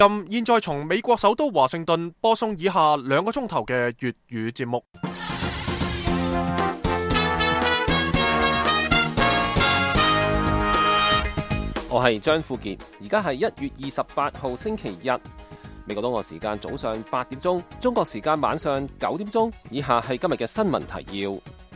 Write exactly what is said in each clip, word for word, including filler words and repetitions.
咁現在從美國首都華盛頓播送以下兩個鐘頭嘅粵語節目。 我係張富傑，而家係一月二十八號星期日，美國東岸時間早上八點鐘，中國時間晚上九點鐘。以下係今日嘅新聞提要。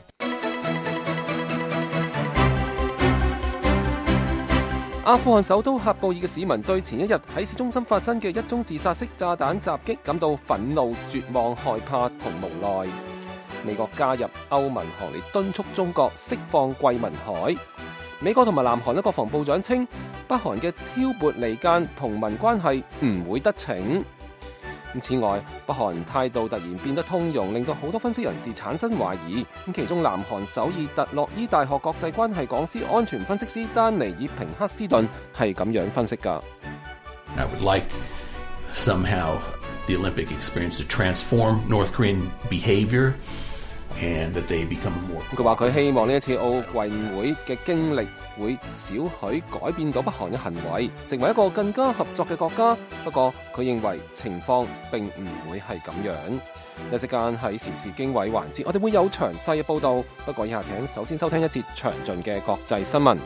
阿富汗首都喀布爾嘅市民對前一日喺市中心發生嘅一宗自殺式炸彈襲擊感到憤怒、絕望、害怕同無奈。美國加入歐盟行列，敦促中國釋放桂民海。美國同埋南韓嘅國防部長稱，北韓嘅挑撥離間同盟關係唔會得逞。此外，北韓態度突然變得通融，令到好多分析人士產生懷疑。其中，南韓首爾特洛伊大學國際關係講師、安全分析師丹尼爾平克斯頓係咁樣分析㗎。 I would like somehow the Olympic experience to transform North Korean behavior. And that they become more. 佢話佢希望呢一次奧運會嘅經歷會少許改變到北韓嘅行為，成為一個更加合作嘅國家。不過佢認為情況並唔會係咁樣。一時間喺時事經緯環節，我哋會有詳細嘅報導。不過以下請首先收聽一節詳盡嘅國際新聞。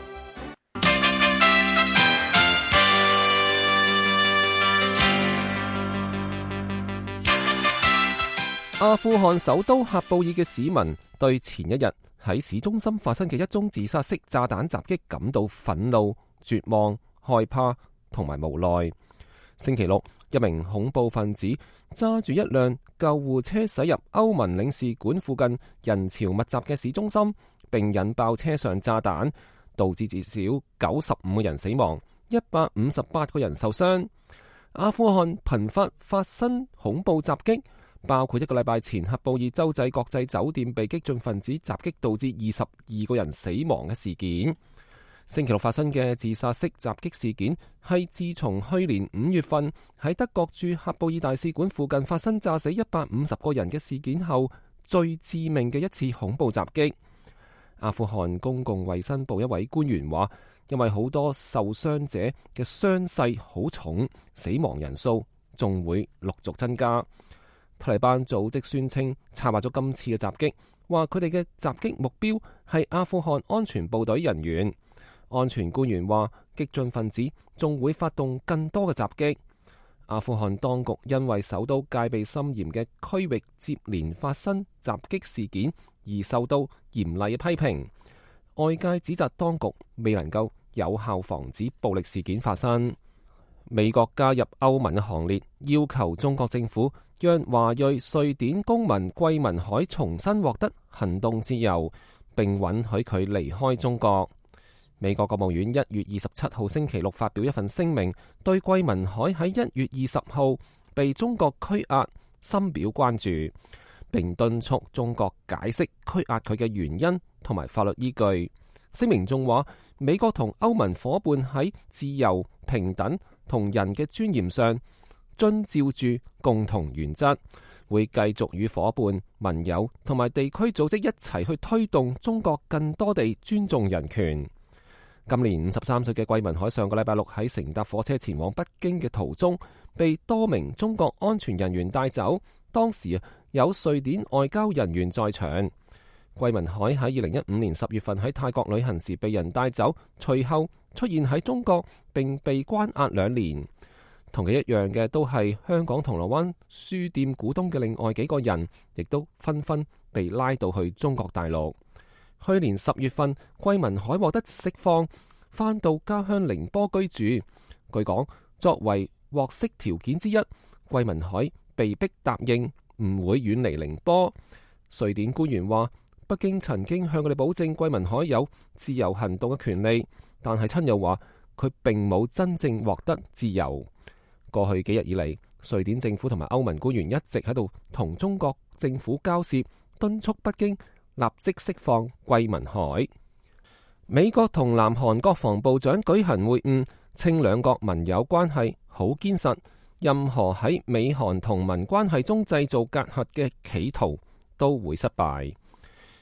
阿富汗首都喀布爾嘅市民對前一日喺市中心發生嘅一宗自殺式炸彈襲擊感到憤怒、絕望、害怕同埋無奈。星期六，一名恐怖分子揸住一輛救護車駛入歐盟領事館附近人潮密集嘅市中心，並引爆車上炸彈，導致至少九十五個人死亡，一百五十八個人受傷。阿富汗頻發發生恐怖襲擊，包括一個禮拜前喀布爾洲際國際酒店被激進分子襲擊導致二十二個人死亡嘅事件。星期六發生嘅自殺式襲擊事件係自從去年五月份喺德國駐喀布爾大使館附近發生炸死一百五十個人嘅事件後最致命嘅一次恐怖襲擊。阿富汗公共衛生部一位官員話，因為好多受傷者嘅傷勢好重，死亡人數仲會陸續增加。塔利班組織宣稱策劃咗今次嘅襲擊，話佢哋嘅襲擊目標係阿富汗安全部隊人員。安全官員話，激進分子仲會發動更多嘅襲擊。阿富汗當局因為首都戒備森嚴嘅區域接連發生襲擊事件而受到嚴厲嘅批評。外界指責當局未能夠有效防止暴力事件發生。美國加入歐盟嘅行列，要求中國政府讓華裔瑞典公民桂民海重新獲得行動自由，並允許佢離開中國。美國國務院一月二十七號星期六發表一份聲明，對桂民海喺一月二十號被中國拘押深表關注，並敦促中國解釋拘押佢嘅原因同埋法律依據。聲明仲話，美國同歐盟夥伴喺自由、平等同人嘅尊嚴上遵照住共同原則，會繼續與夥伴、盟友同埋地區組織一齊去推動中國更多地尊重人權。今年五十三歲嘅桂民海上個禮拜六喺乘搭火車前往北京嘅途中，被多名中國安全人員帶走。當時有瑞典外交人員在場。桂民海喺二零一五年十月份喺泰國旅行時被人帶走，隨後出現喺中國並被關押兩年。同佢一樣嘅都係香港銅鑼灣書店股東嘅另外幾個人，亦都紛紛被拉到去中國大陸。去年十月份，桂民海獲得釋放，返到家鄉寧波居住。據講，作為獲釋條件之一，桂民海被迫答應唔會遠離寧波。瑞典官員話，北京曾經向佢哋保證桂民海有自由行動嘅權利，但係親友話佢並冇真正獲得自由。過去幾日以嚟，瑞典政府同埋歐盟官員一直喺度同中國政府交涉，敦促北京立即釋放桂民海。美國同南韓國防部長舉行會晤，稱兩國盟友關係好堅實，任何喺美韓同盟關係中製造隔閡嘅企圖都會失敗。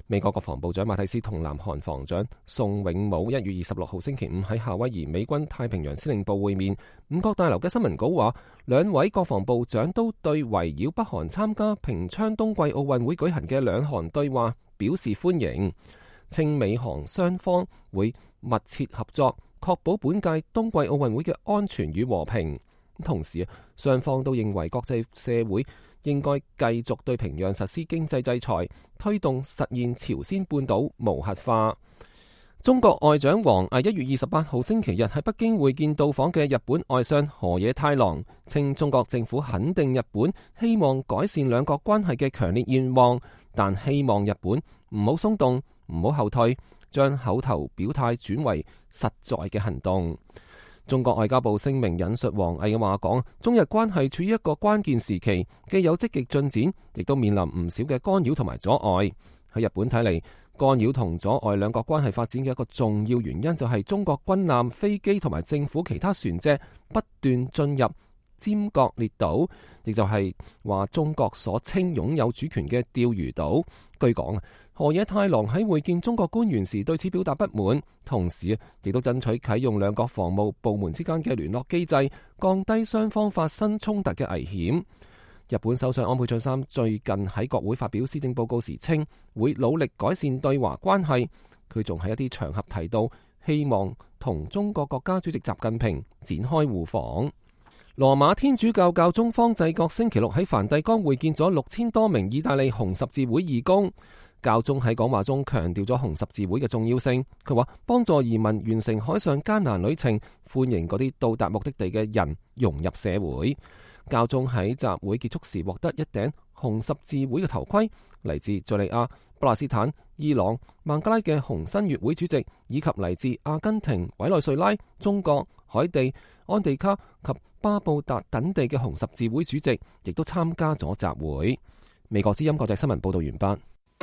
美國國防部長馬蒂斯同南韓防長宋永武一月二十六號星期五喺夏威夷美軍太平洋司令部會面。五角大樓嘅新聞稿話，兩位國防部長都對圍繞北韓參加平昌冬季奧運會舉行嘅兩韓對話表示歡迎，稱美韓雙方會密切合作，確保本屆冬季奧運會嘅安全與和平。同時，雙方都認為國際社會應該繼續對平壤實施經濟制裁，推動實現朝鮮半島無核化。中國外長王毅一月二十八號星期日喺北京會見到訪嘅日本外相河野太郎，稱中國政府肯定日本希望改善兩國關係嘅強烈願望，但希望日本唔好鬆動，唔好後退，將口頭表態轉為實在嘅行動。中國外交部聲明引述王毅嘅話講，中日關係處於一個關鍵時期，既有積極進展，亦都面臨唔少嘅干擾同埋阻礙。喺日本睇嚟，干擾同阻礙兩國關係發展嘅一個重要原因就係中國軍艦、飛機同埋政府其他船隻不斷進入尖閣列島，亦就係話中國所稱擁有主權嘅釣魚島。據講，河野太郎喺會見中國官員時對此表達不滿，同時亦都爭取啟用兩國防務部門之間嘅聯絡機制，降低雙方發生衝突嘅危險。日本首相安倍晉三最近喺國會發表施政報告時稱，會努力改善對華關係。佢仲喺一啲場合提到，希望同中國國家主席習近平展開互訪。羅馬天主教教宗方濟各星期六喺梵蒂岡會見咗六千多名意大利紅十字會義工。教宗喺講話中強調咗紅十字會嘅重要性。佢話幫助移民完成海上艱難旅程，歡迎嗰啲到達目的地嘅人融入社會。教宗喺集會結束時獲得一頂紅十字會嘅頭盔，嚟自敘利亞、巴勒斯坦、伊朗、孟加拉嘅紅新月會主席，以及嚟自阿根廷、委內瑞拉、中國、海地、安地卡及巴布達等地嘅紅十字會主席，亦都參加咗集會。美國之音國際新聞報道完畢。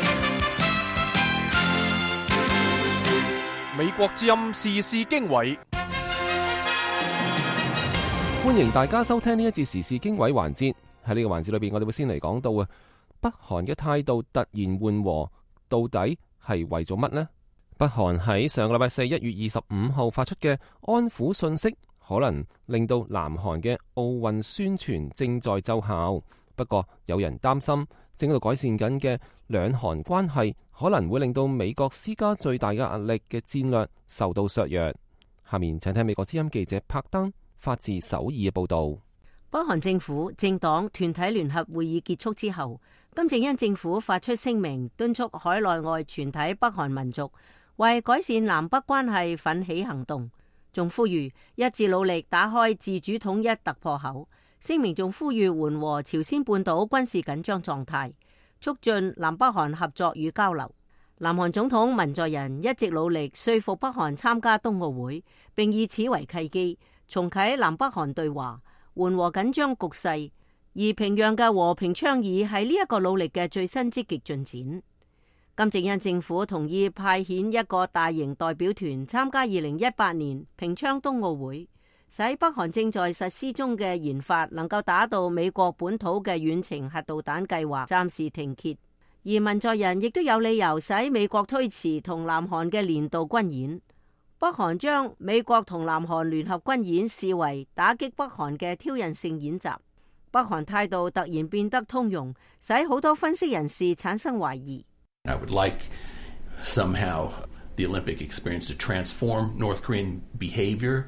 美國之音時事經緯， 歡迎大家收聽呢一節時事經緯環節。喺呢個環節裏邊，我哋會先嚟講到啊，北韓嘅態度突然緩和，到底係為咗乜呢？北韓喺上個禮拜四一月二十五號發出嘅安撫信息，可能令到南韓嘅奧運宣傳正在奏效。不過有人擔心，正喺度改善緊嘅兩韓關係，可能會令到美國施加最大嘅壓力嘅戰略受到削弱。下面請聽美國之音記者柏登發自首爾嘅報道。 北韓政府政黨團體聯合會議結束之後，金正恩政府發出聲明，敦促海內外全體北韓民族為改善南北關係奮起行動，仲呼籲一致努力打開自主統一突破口。聲明仲呼籲緩和朝鮮半島軍事緊張狀態，促進南北韓合作與交流。南韓總統文在寅一直努力說服北韓參加冬奧會，並以此為契機重啟南北韓對話，緩和緊張局勢。而平壤嘅和平倡議係呢一個努力嘅最新積極進展。金正恩政府同意派遣一個大型代表團參加二零一八年平昌冬奧會，使北韓正在實施中嘅研發能夠打到美國本土嘅遠程核導彈計劃暫時停歇。而文在寅亦都有理由使美國推遲同南韓嘅年度軍演。北韓將美國同南韓聯合軍演視為打擊北韓嘅挑釁性演習。北韓態度突然變得通融，使好多分析人士產生懷疑。 I would like somehow the Olympic experience to transform North Korean behavior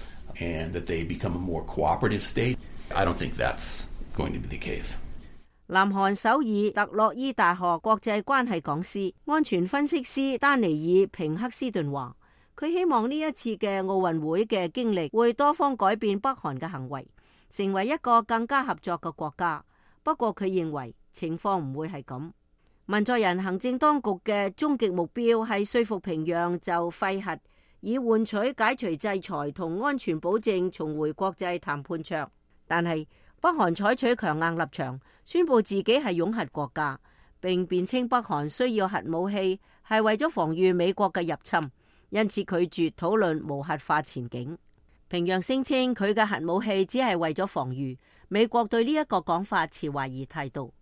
and that they become a more cooperative state. I don't think that's going to be the case. 南韓首爾特洛伊大學國際關係講師、安全分析師丹尼爾平克斯頓話，佢希望呢一次嘅奧運會嘅經歷會多方改變北韓嘅行為，成為一個更加合作嘅國家。不過佢認為情況唔會係咁。文在寅行政當局嘅終極目標係說服平壤就廢核，以換取解除制裁同安全保證，重回國際談判桌。但係北韓採取強硬立場，宣布自己係擁核國家，並辯稱北韓需要核武器係為咗防禦美國嘅入侵，因此拒絕討論無核化前景。平壤聲稱佢嘅核武器只係為咗防禦，美國對呢一個講法持懷疑態度。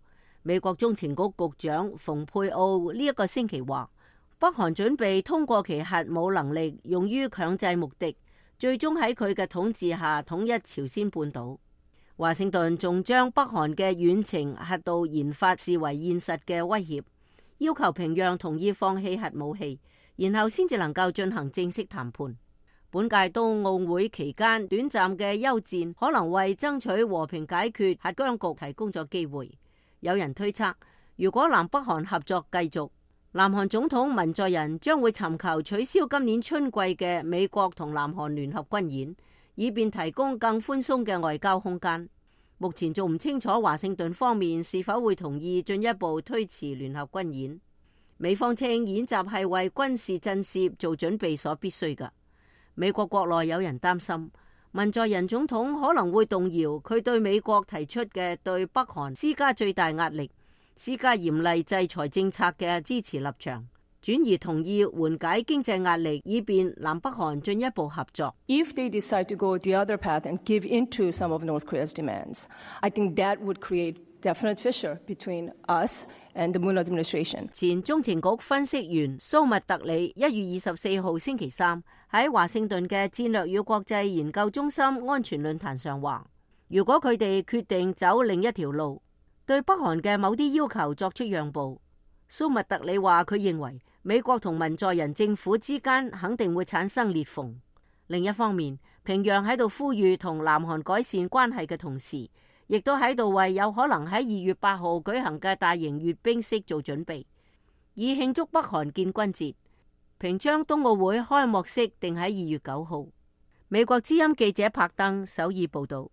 美國中情局局長蓬佩奧呢一個星期話，北韓準備通過其核武能力用於強制目的，最終喺佢嘅統治下統一朝鮮半島。華盛頓仲將北韓嘅遠程核導研發視為現實嘅威脅，要求平壤同意放棄核武器，然後先至能夠進行正式談判。本屆冬奧會期間短暫嘅休戰可能為爭取和平解決核僵局提供咗機會。有人推測，如果南北韓合作繼續，南韓總統文在寅將會尋求取消今年春季嘅美國同南韓聯合軍演，以便提供更寬鬆嘅外交空間。目前仲唔清楚華盛頓方面是否會同意進一步推遲聯合軍演。美方稱演習係為軍事震懾做準備所必須㗎。美國國內有人擔心，文在寅總統可能會動搖佢對美國提出嘅對北韓施加最大壓力、施加嚴厲制裁政策嘅支持立場，轉而同意緩解經濟壓力，以便南北韓進一步合作。 If they decide to go the other path and give into some of North Korea's demands, I think that would create definite fissure between us and the Moon administration. 前中情局分析員蘇密特里一月二十四號星期三喺華盛頓嘅戰略與國際研究中心安全論壇上話，如果佢哋決定走另一條路，對北韓嘅某啲要求作出讓步，蘇密特里話佢認為美國同文在寅政府之間肯定會產生裂縫。另一方面，平壤喺度呼籲同南韓改善關係嘅同時，亦都喺度為有可能喺二月八號舉行嘅大型閱兵式做準備，以慶祝北韓建軍節。平昌冬奧會開幕式定喺二月九號。美國之音記者柏登首爾報道。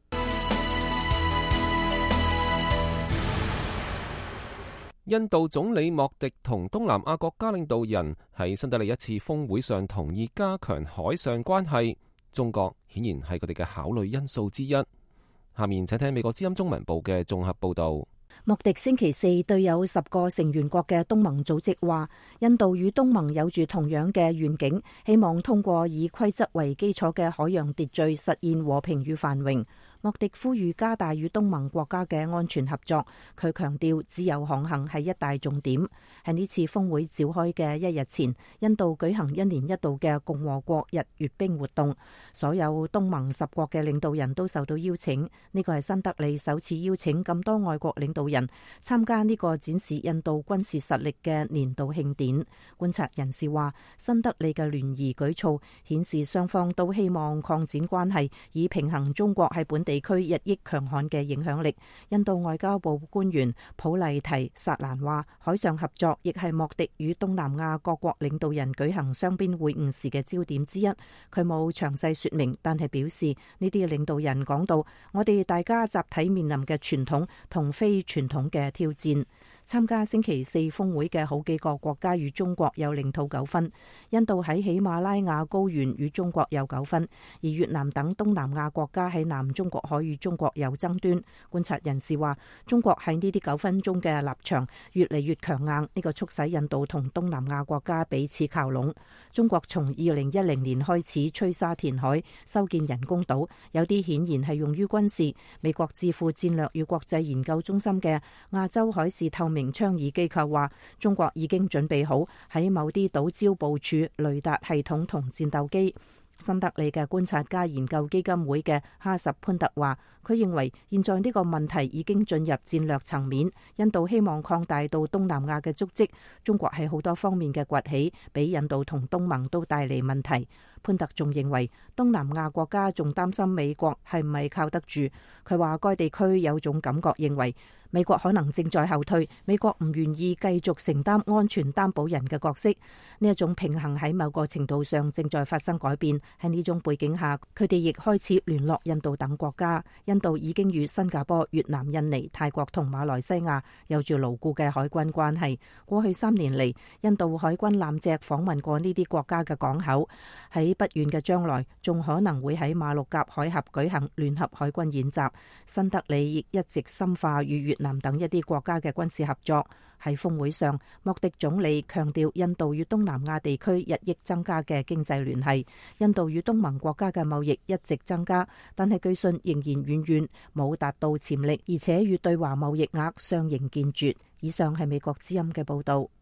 印度總理莫迪同東南亞國家領導人喺新德里一次峰會上同意加強海上關係，中國顯然係佢哋嘅考慮因素之一。下面請聽美國之音中文部嘅綜合報道。 莫迪星期四對有十個成員國嘅東盟組織話，印度與東盟有住同樣嘅願景，希望通過以規則為基礎嘅海洋秩序實現和平與繁榮。莫迪呼籲加大與東盟國家嘅安全合作，佢強調自由航行係一大重點。喺呢次峰會召開嘅一日前，印度舉行一年一度嘅共和國日閱兵活動，所有東盟十國嘅領導人都受到邀請。呢個係新德里首次邀請咁多外國領導人參加呢個展示印度軍事實力嘅年度慶典。觀察人士話，新德里嘅聯誼舉措顯示雙方都希望擴展關係，以平衡中國喺本地區日益強悍嘅影響力。印度外交部官員普麗提薩蘭話，海上合作亦係莫迪與東南亞各國領導人舉行雙邊會晤時嘅焦點之一。佢冇詳細說明，但係表示呢啲領導人講到，我哋大家集體面臨嘅傳統同非傳統嘅挑戰。參加星期四峰會嘅好幾個國家與中國有領土糾紛，印度喺喜馬拉雅高原與中國有糾紛，而越南等東南亞國家喺南中國海與中國有爭端。觀察人士話，中國喺呢啲糾紛中嘅立場越嚟越強硬，呢個促使印度同東南亞國家彼此靠攏。中國從二零一零年開始吹沙填海，修建人工島，有啲顯然係用於軍事。美國智庫戰略與國際研究中心嘅亞洲海事透明倡議機構話，中國已經準備好喺某啲島礁部署雷達系統同戰鬥機。新德里嘅觀察家研究基金會嘅哈什潘特話，佢認為現在呢個問題已經進入戰略層面，印度希望擴大到東南亞嘅足跡，中國喺好多方面嘅崛起，俾印度同東盟都帶嚟問題。潘特仲認為東南亞國家仲擔心美國係唔係靠得住，佢話該地區有種感覺認為美國可能正在後退，美國唔願意繼續承擔安全擔保人嘅角色。呢一種平衡喺某個程度上正在發生改變。喺呢種背景下，佢哋亦開始聯絡印度等國家。印度已經與新加坡、越南、印尼、泰國同馬來西亞有住牢固嘅海軍關係。過去三年嚟，印度海軍艦隻訪問過呢啲國家嘅港口。喺喺不遠嘅將來，仲可能會喺馬六甲海峽舉行聯合海軍演習。新德里亦一直深化與越南等一啲國家嘅軍事合作。喺峰會上，莫迪總理強調印度與東南亞地區日益增加嘅經濟聯繫。印度與東盟國家嘅貿易一直增加，但係據信仍然遠遠冇達到潛力，而且與對華貿易額相形見絀。以上係美國之音嘅報導。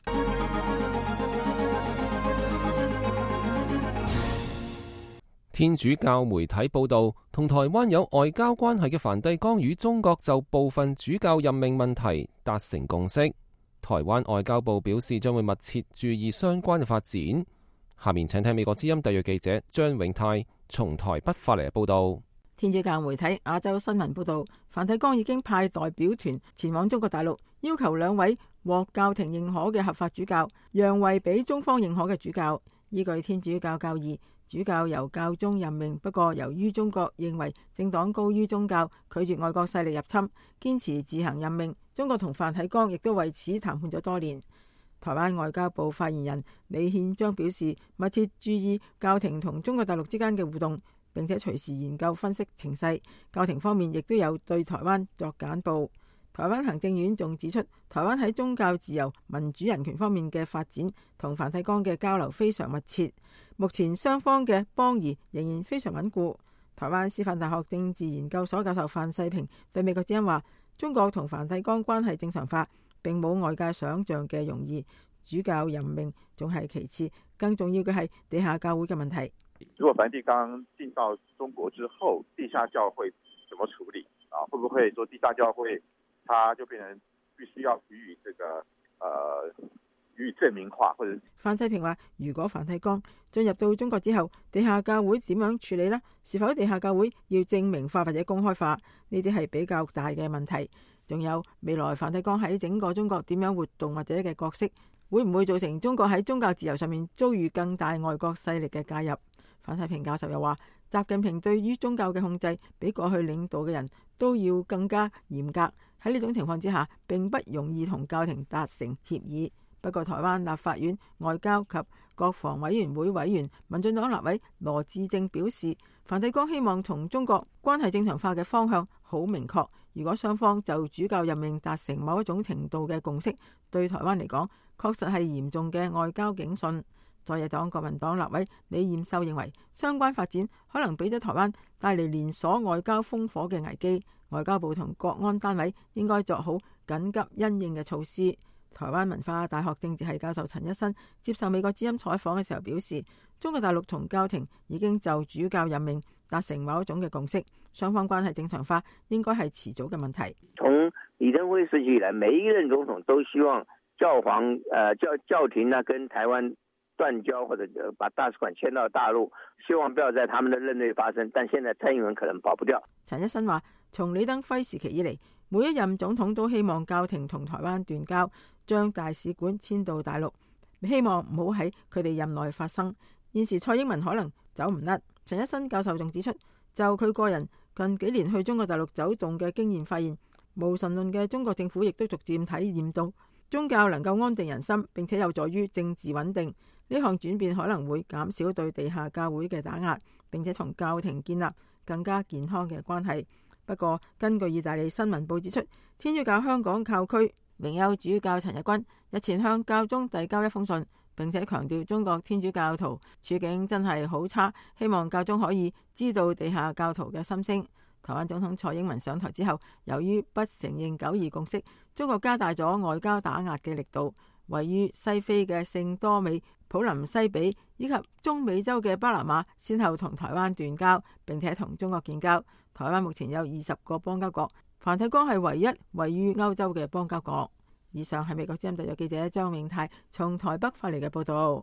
天主教媒體報導，同台灣有外交關係嘅梵蒂岡與中國就部分主教任命問題達成共識。台灣外交部表示將會密切注意相關嘅發展。下面請聽美國之音特約記者張永泰從台北發嚟嘅報導。 天主教媒體亞洲新聞報導，梵蒂岡已經派代表團前往中國大陸，要求兩位獲教廷認可嘅合法主教讓位俾中方認可嘅主教。依據天主教教義，主教由教宗任命，不過由於中國認為政黨高於宗教，拒絕外國勢力入侵，堅持自行任命。中國同梵蒂岡亦都為此談判咗多年。台灣外交部發言人李憲章表示，密切注意教廷同中國大陸之間嘅互動，並且隨時研究分析情勢。教廷方面亦都有對台灣作簡報。台灣行政院仲指出，台灣喺宗教自由、民主、人權方面嘅發展同梵蒂岡嘅交流非常密切。目前雙方嘅邦誼仍然非常穩固。台灣師範大學政治研究所教授范世平對美國之音話，中國同梵蒂岡關係正常化並冇外界想象嘅容易，主教任命仲係其次，更重要嘅係地下教會嘅問題。 如果梵蒂岡進到中國之後，地下教會怎麼處理啊？會不會說地下教會它就變成必須要予以這個呃予以證明化？或者范世平話，如果梵蒂岡進入到中國之後，地下教會點樣處理呢？是否地下教會要證明化或者公開化？呢啲係比較大嘅問題。仲有未來梵蒂岡喺整個中國點樣活動或者嘅角色，會唔會造成中國喺宗教自由上面遭遇更大外國勢力嘅介入？范世平教授又話，習近平對於宗教嘅控制比過去領導嘅人都要更加嚴格。喺呢種情況之下，並不容易同教廷達成協議。不過台灣立法院外交及國防委員會委員民進黨立委羅致政表示，梵蒂岡希望同中國關係正常化嘅方向好明確。如果雙方就主教任命達成某一種程度嘅共識，對台灣嚟講確實係嚴重嘅外交警訊。在野黨國民黨立委李彥秀認為，相關發展可能俾咗台灣帶嚟連鎖外交烽火嘅危機，外交部同國安單位應該作好緊急因應嘅措施。台灣文化大學政治系教授陳一新接受美國之音採訪嘅時候表示，中國大陸同教廷已經就主教任命達成某一種嘅共識，雙方關係正常化應該係遲早嘅問題。 從李登輝時期以來，每一任總統都希望教皇、呃、教教廷呢跟台灣斷交，或者把大使館遷到大陸，希望不要在他們的任內發生。但現在蔡英文可能跑不掉。 陳一新話，從李登輝時期以嚟，每一任總統都希望教廷同台灣斷交，將大使館遷到大陸，希望唔好喺佢哋任內發生。現時蔡英文可能走唔甩。陳一新教授仲指出，就佢個人近幾年去中國大陸走動嘅經驗發現，無神論嘅中國政府亦都逐漸體驗到宗教能夠安定人心，並且有助於政治穩定。呢項轉變可能會減少對地下教會嘅打壓，並且同教廷建立更加健康嘅關係。不過，根據意大利新聞報指出，天主教香港教區榮休主教陳日君日前向教宗遞交一封信，並且強調中國天主教徒處境真係好差，希望教宗可以知道地下教徒嘅心聲。台灣總統蔡英文上台之後，由於不承認九二共識，中國加大咗外交打壓嘅力度。位於西非嘅聖多美、普林西比以及中美洲嘅巴拿馬，先後同台灣斷交，並且同中國建交。台灣目前有二十個邦交國，梵蒂岡係唯一位於歐洲嘅邦交國。以上係美國之音特約記者張永泰從台北發嚟嘅報道。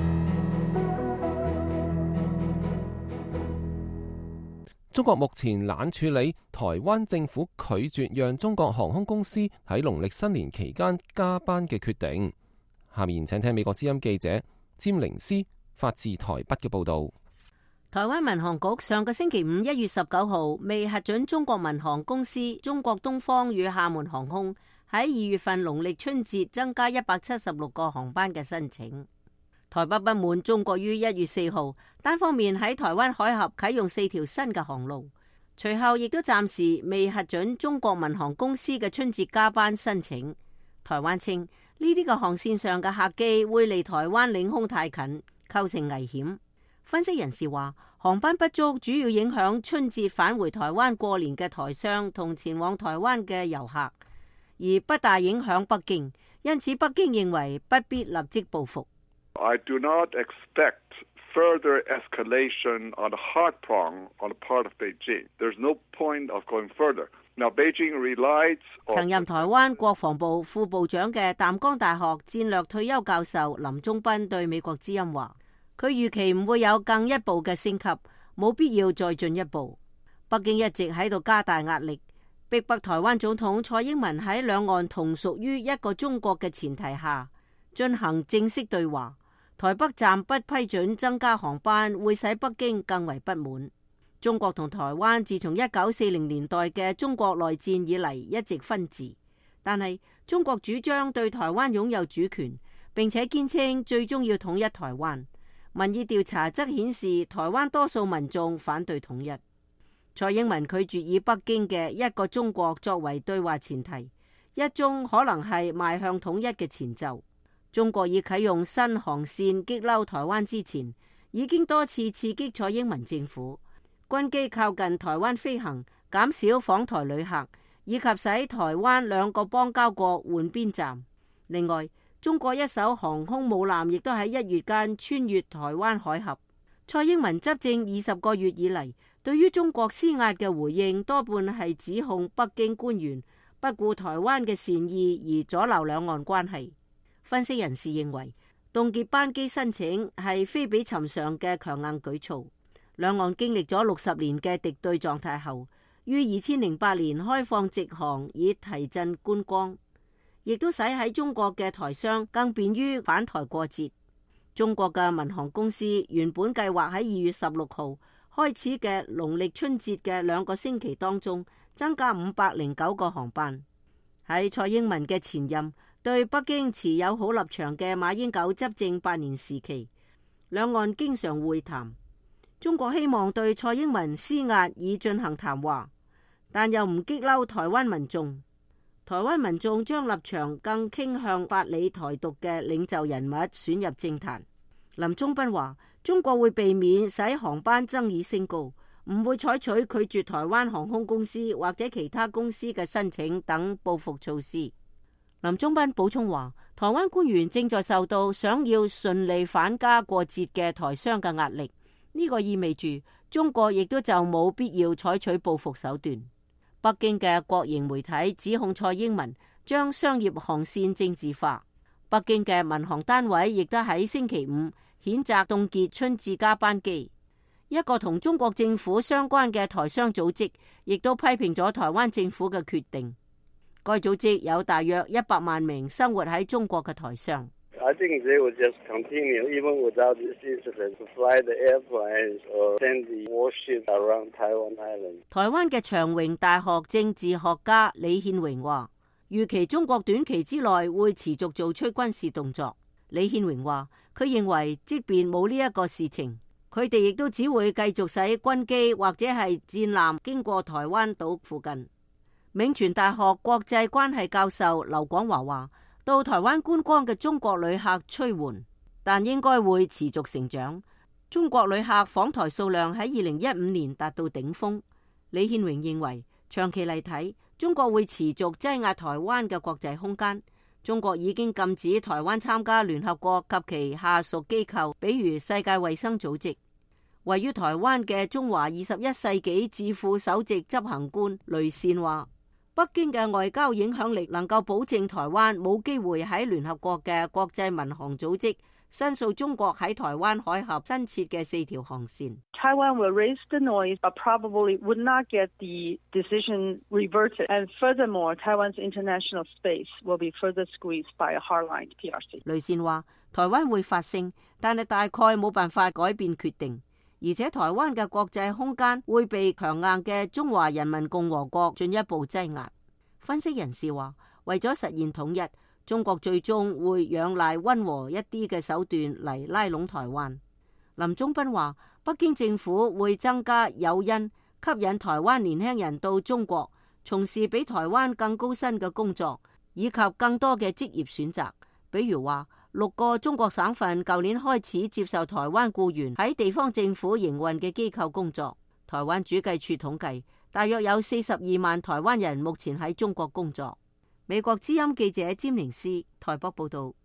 中國目前冷處理台灣政府拒絕讓中國航空公司喺農曆新年期間加班嘅決定。下面請聽美國之音記者詹寧斯發自台北嘅報道。 台灣民航局上個星期五一月十九號未核准中國民航公司中國東方與廈門航空喺二月份農曆春節增加一百七十六個航班嘅申請。 台北不滿中國於一月四號單方面喺台灣海峽啟用四條新嘅航路，隨後亦都暫時未核准中國民航公司嘅春節加班申請。台灣稱呢啲嘅航線上嘅客機會離台灣領空太近，構成危險。分析人士話，航班不足主要影響春節返回台灣過年嘅台商同前往台灣嘅遊客，而不大影響北京。因此，北京認為不必立即報復。 I do not expect further escalation on the hard prong on the part of Beijing. There's no point of going further. Now, Beijing relies on 曾任台灣國防部副部長嘅淡江大學戰略退休教授林忠斌對美國之音話，佢預期唔會有更一步嘅升級，冇必要再進一步。北京一直喺度加大壓力，逼迫台灣總統蔡英文喺兩岸同屬於一個中國嘅前提下進行正式對話。台北暫不批准增加航班，會使北京更為不滿。中國同台灣自從一九四零年代嘅中國內戰以嚟一直分治，但係中國主張對台灣擁有主權，並且堅稱最終要統一台灣。民意調查則顯示台灣多數民眾反對統一。蔡英文拒絕以北京嘅一個中國作為對話前提，一中可能係邁向統一嘅前奏。中國以啟用新航線激嬲台灣之前，已經多次刺激蔡英文政府，軍機靠近台灣飛行，減少訪台旅客，以及使台灣兩個邦交國換邊站。另外，中國一艘航空母艦亦都喺一月間穿越台灣海峽。蔡英文執政二十個月以嚟，對於中國施壓嘅回應多半係指控北京官員不顧台灣嘅善意而阻撓兩岸關係。分析人士認為，凍結班機申請係非比尋常嘅強硬舉措。兩岸經歷咗六十年嘅敵對狀態後，於二千零八年開放直航以提振觀光，亦都使喺中國嘅台商更便於返台過節。中國嘅民航公司原本計劃喺二月十六號開始嘅農曆春節嘅兩個星期當中，增加五百零九個航班。喺蔡英文嘅前任對北京持有好立場嘅馬英九執政八年時期，兩岸經常會談。中國希望對蔡英文施壓以進行談話，但又唔激嬲台灣民眾。台灣民眾將立場更傾向法理台獨嘅領袖人物選入政壇。林忠斌話，中國會避免使航班爭議升高，唔會採取拒絕台灣航空公司或者其他公司嘅申請等報復措施。林忠斌補充話，台灣官員正在受到想要順利返家過節嘅台商嘅壓力，呢個意味住中國亦都就冇必要採取報復手段。北京嘅國營媒體指控蔡英文將商業航線政治化，北京嘅民航單位亦都喺星期五譴責凍結春節加班機。一個同中國政府相關嘅台商組織亦都批評咗台灣政府嘅決定。該組織有大約一百萬名生活喺中國嘅台商。 I think they will just continue, even without this incident, to fly the airplanes or send the warships around Taiwan Island. 台灣嘅長榮大學政治學家李憲榮話，預期中國短期之內會持續做出軍事動作。李憲榮話，佢認為即便冇呢一個事情，佢哋亦都只會繼續使軍機或者係戰艦經過台灣島附近。銘傳大學國際關係教授劉廣華話，到台灣觀光嘅中國旅客趨緩，但應該會持續成長。中國旅客訪台數量喺二零一五年達到頂峰。李憲榮認為，長期嚟睇，中國會持續擠壓台灣嘅國際空間。中國已經禁止台灣參加聯合國及其下屬機構，比如世界衛生組織。位於台灣嘅中華二十一世紀智庫首席執行官雷善話，北京嘅外交影響力能夠保證台灣冇機會喺聯合國嘅國際民航組織申訴中國喺台灣海峽新設嘅四條航線。 Taiwan will raise the noise, but probably would not get the decision reverted. And furthermore, Taiwan's international space will be further squeezed by a hardline P R C. 雷善話，台灣會發聲，但係大概冇辦法改變決定。而且台灣嘅國際空間會被強硬嘅中華人民共和國進一步擠壓。分析人士話，為咗實現統一， 中國最終會仰賴溫和一啲嘅手段嚟拉攏台灣。林忠斌話，北京政府會增加誘因，吸引台灣年輕人到中國從事比台灣更高薪嘅工作，以及更多嘅職業選擇。比如話，六個中國省份舊年開始接受台灣僱員喺地方政府營運嘅機構工作。台灣主計處統計，大約有四十二萬台灣人目前喺中國工作。美國之音記者詹寧斯台北報道。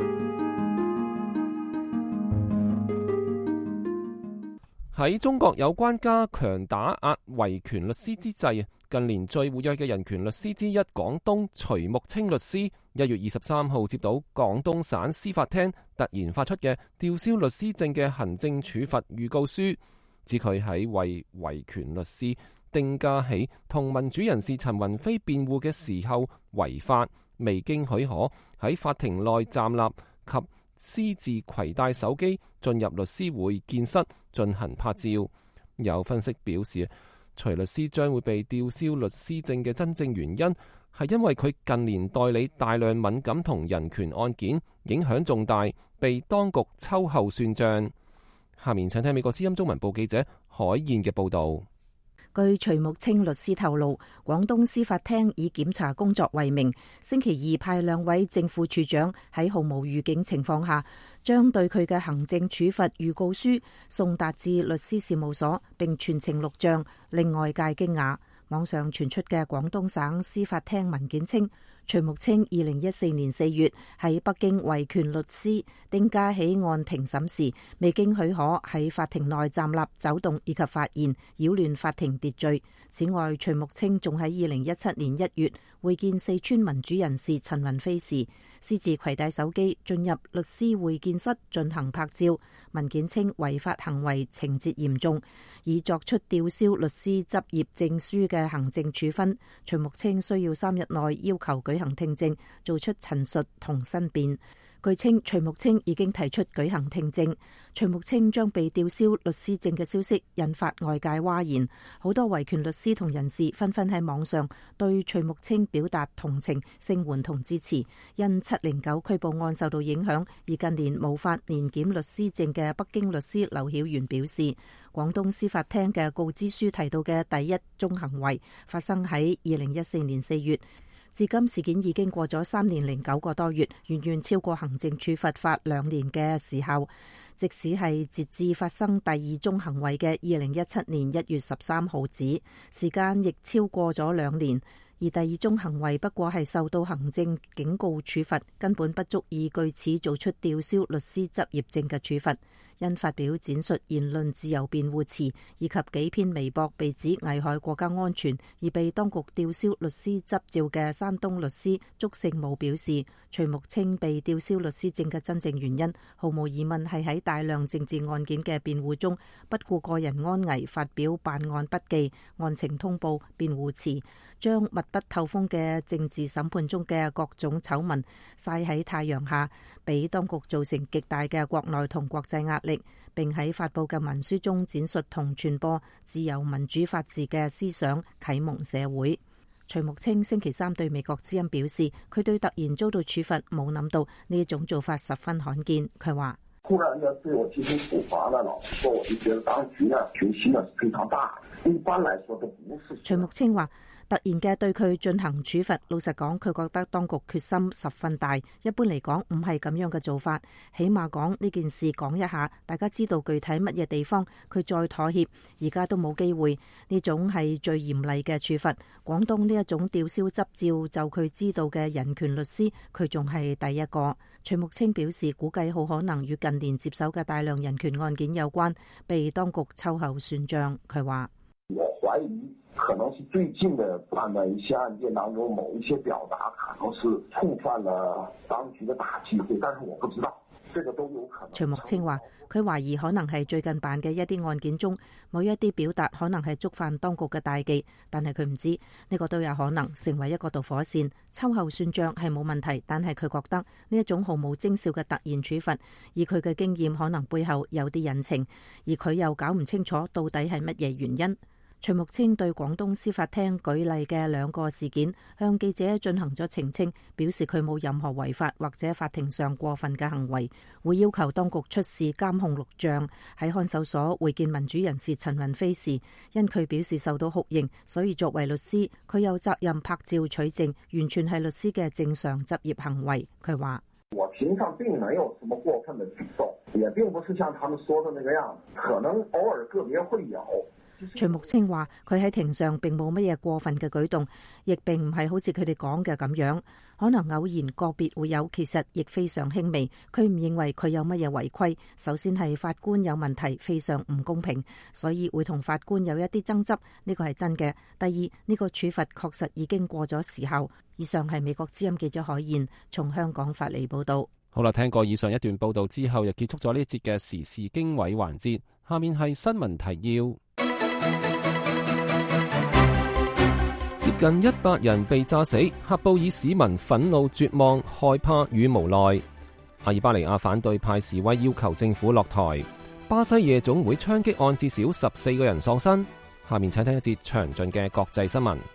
喺中國有關加強打壓維權律師之際，近年最活躍嘅人權律師之一廣東徐木清律師，一月二十三號接到廣東省司法廳突然發出嘅吊銷律師證嘅行政處罰預告書，指佢喺為維權律師丁家喜同民主人士陳雲飛辯護嘅時候違法，未經許可喺法庭內站立及私自攜帶手機進入律師會見室進行拍照。有分析表示，徐律師將會被吊銷律師證嘅真正原因係因為佢近年代理大量敏感同人權案件，影響重大，被當局秋後算賬。下面請聽美國之音中文部記者海燕嘅報道。 據徐木清律師透露，廣東司法廳以檢查工作為名，星期二派兩位正副處長喺毫無預警情況下，將對佢嘅行政處罰預告書送達至律師事務所，並全程錄像，令外界驚訝。網上傳出嘅廣東省司法廳文件稱，徐木清二零一四年四月喺北京維權律師丁家喜案庭審時，未經許可喺法庭內站立、走動以及發言，擾亂法庭秩序。此外，徐木清仲喺二零一七年一月會見四川民主人士陳雲飛時，私自攜帶手機進入律師會見室進行拍照。文件稱違法行為情節嚴重，已作出吊銷律師執業證書嘅行政處分。徐木清需要三日內要求舉行聽證，做出陳述同申辯。據稱，徐木清已經提出舉行聽證。徐木清將被吊銷律師證嘅消息引發外界譁然，好多維權律師同人士紛紛喺網上對徐木清表達同情、聲援同支持。因七零九拘捕案受到影響而近年無法年檢律師證嘅北京律師劉曉元表示，廣東司法廳嘅告知書提到嘅第一宗行為發生喺二零一四年四月。至今事件已經過咗三年零九個多月，遠遠超過行政處罰法兩年嘅時候。即使係截至發生第二宗行為嘅二零一七年一月十三號止，時間亦超過咗兩年。而第二宗行為不過係受到行政警告處罰，根本不足以據此做出吊銷律師執業證嘅處罰。因發表闡述言論自由辯護詞以及幾篇微博被指危害國家安全而被當局吊銷律師執照嘅山東律師祝聖武表示，徐木清被吊銷律師證嘅真正原因，毫無疑問係喺大量政治案件嘅辯護中，不顧個人安危發表辦案筆記、案情通報、辯護詞，將密不透風嘅政治審判中嘅各種醜聞曬喺太陽下，俾當局造成極大嘅國內同國際壓力，並喺發佈嘅文書中展述同傳播自由民主法治嘅思想，啟蒙社會。徐木清星期三對美國之音表示，佢對突然遭到處罰冇諗到呢一種做法十分罕見。佢話： 突然呢對我進行處罰呢，老實說我就覺得當局呢決心呢是非常大，一般來說都不是。徐木清話：突然嘅對佢進行處罰，老實講，佢覺得當局決心十分大。一般嚟講，唔係咁樣嘅做法。起碼講呢件事講一下，大家知道具體乜嘢地方，佢再妥協。而家都冇機會，呢種係最嚴厲嘅處罰。廣東呢一種吊銷執照就佢知道嘅人權律師，佢仲係第一個。徐木清表示，估計好可能與近年接手嘅大量人權案件有關，被當局秋後算賬。佢話： 我懷疑可能是最近的判斷一些案件當中某一些表達可能是觸犯了當局的大忌諱，但是我不知道，這個都有可能。 徐木清話：佢懷疑可能係最近辦嘅一啲案件中某一啲表達可能係觸犯當局嘅大忌，但係佢唔知呢個都有可能成為一個導火線。秋後算賬係冇問題，但係佢覺得呢一種毫無徵兆嘅突然處罰，以佢嘅經驗可能背後有啲隱情，而佢又搞唔清楚到底係乜嘢原因。 徐木清對廣東司法廳舉例嘅兩個事件向記者進行咗澄清，表示佢冇任何違法或者法庭上過分嘅行為，會要求當局出示監控錄像。喺看守所會見民主人士陳雲飛時，因佢表示受到酷刑，所以作為律師，佢有責任拍照取證，完全係律師嘅正常執業行為。佢話： 我平常並沒有什麼過分的舉動，也並不是像他們說的那個樣，可能偶爾個別會有。 徐木清話：佢喺庭上並冇乜嘢過分嘅舉動，亦並唔係好似佢哋講嘅咁樣，可能偶然個別會有，其實亦非常輕微。佢唔認為佢有乜嘢違規。首先係法官有問題，非常唔公平，所以會同法官有一啲爭執，呢個係真嘅。第二，呢個處罰確實已經過咗時候。以上係美國之音記者海燕從香港發嚟報道。 好啦，聽過以上一段報道之後，又結束咗呢一節嘅時事經緯環節。下面係新聞提要。接近一百人被炸死，喀布爾市民憤怒、絕望、害怕與無奈。阿爾巴尼亞反對派示威要求政府落台。巴西夜總會槍擊案至少十四個人喪生。下面請聽一節詳盡嘅國際新聞。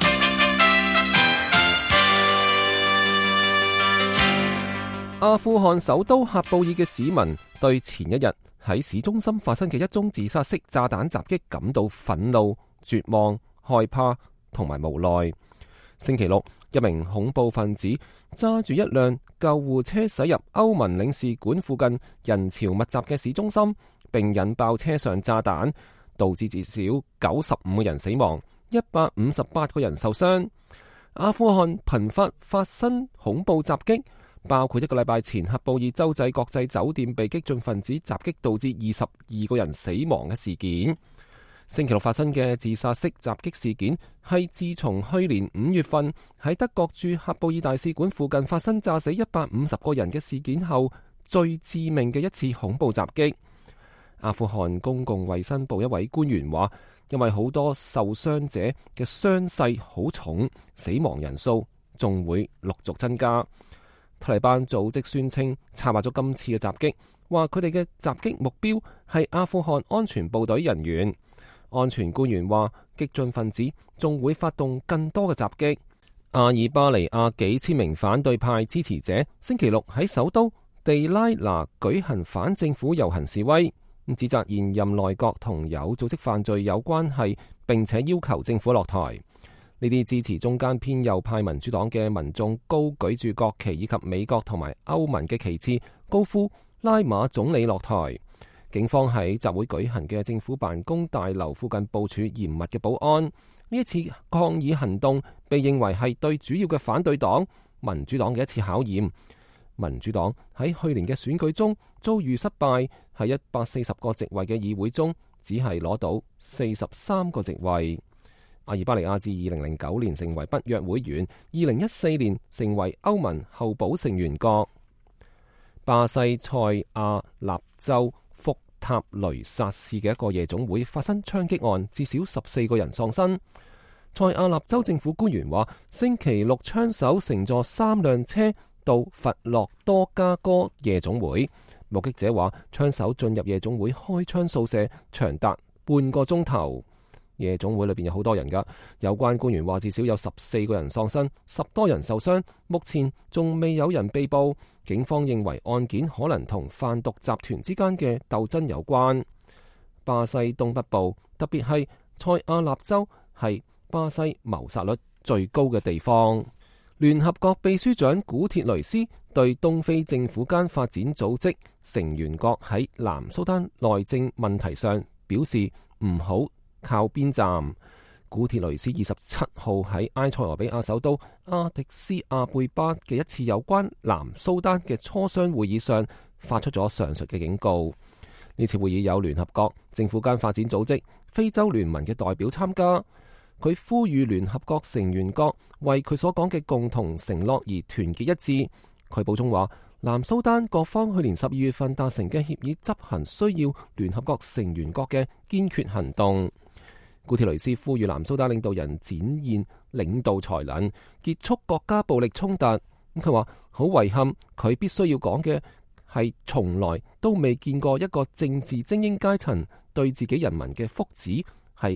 阿富汗首都喀布爾嘅市民對前一日喺市中心發生嘅一宗自殺式炸彈襲擊感到憤怒、絕望、害怕同埋無奈。星期六，一名恐怖分子揸住一輛救護車駛入歐盟領事館附近人潮密集嘅市中心，並引爆車上炸彈，導致至少九十五個人死亡，一百五十八個人受傷。阿富汗頻發發生恐怖襲擊，包括一個禮拜前喀布爾洲際國際酒店被激進分子襲擊導致二十二個人死亡嘅事件。星期六發生嘅自殺式襲擊事件係自從去年五月份喺德國駐喀布爾大使館附近發生炸死一百五十個人嘅事件後最致命嘅一次恐怖襲擊。阿富汗公共衛生部一位官員話，因為好多受傷者嘅傷勢好重，死亡人數仲會陸續增加。塔利班組織宣稱策劃咗今次嘅襲擊，話佢哋嘅襲擊目標係阿富汗安全部隊人員。安全官員話，激進分子仲會發動更多嘅襲擊。阿爾巴尼亞幾千名反對派支持者星期六喺首都地拉那舉行反政府遊行示威，指責現任內閣同有組織犯罪有關係，並且要求政府落台。呢啲支持中間偏右派民主黨嘅民眾高舉住國旗以及美國同埋歐盟嘅旗幟，高呼拉馬總理落台。警方喺集會舉行嘅政府辦公大樓附近部署嚴密嘅保安。呢一次抗議行動被認為係對主要嘅反對黨民主黨嘅一次考驗。民主黨喺去年嘅選舉中遭遇失敗，喺一百四十個席位嘅議會中只係攞到四十三個席位。阿爾巴尼亞自二零零九年成為北約會員，二零一四年成為歐盟候補成員國。巴西塞亞納州福塔雷薩市嘅一個夜總會發生槍擊案，至少十四個人喪生。塞亞納州政府官員話，星期六槍手乘坐三輛車到佛洛多加哥夜總會。目擊者話，槍手進入夜總會開槍掃射，長達半個鐘頭。夜總會裏邊有好多人噶，有關官員話至少有十四個人喪生，十多人受傷，目前仲未有人被捕。警方認為案件可能同販毒集團之間嘅鬥爭有關。巴西東北部，特別係塞亞納州，係巴西謀殺率最高嘅地方。聯合國秘書長古鐵雷斯對東非政府間發展組織成員國喺南蘇丹內政問題上表示唔好靠邊站。古鐵雷斯二十七號喺埃塞俄比亞首都阿迪斯阿貝巴嘅一次有關南蘇丹嘅磋商會議上發出咗上述嘅警告。呢次會議有聯合國、政府間發展組織、非洲聯盟嘅代表參加。佢呼籲聯合國成員國為佢所講嘅共同承諾而團結一致。佢補充話，南蘇丹各方去年十二月份達成嘅協議執行需要聯合國成員國嘅堅決行動。古鐵雷斯呼籲南蘇丹領導人展現領導才能，結束國家暴力衝突。咁佢話好遺憾，佢必須要講嘅係從來都未見過一個政治精英階層對自己人民嘅福祉係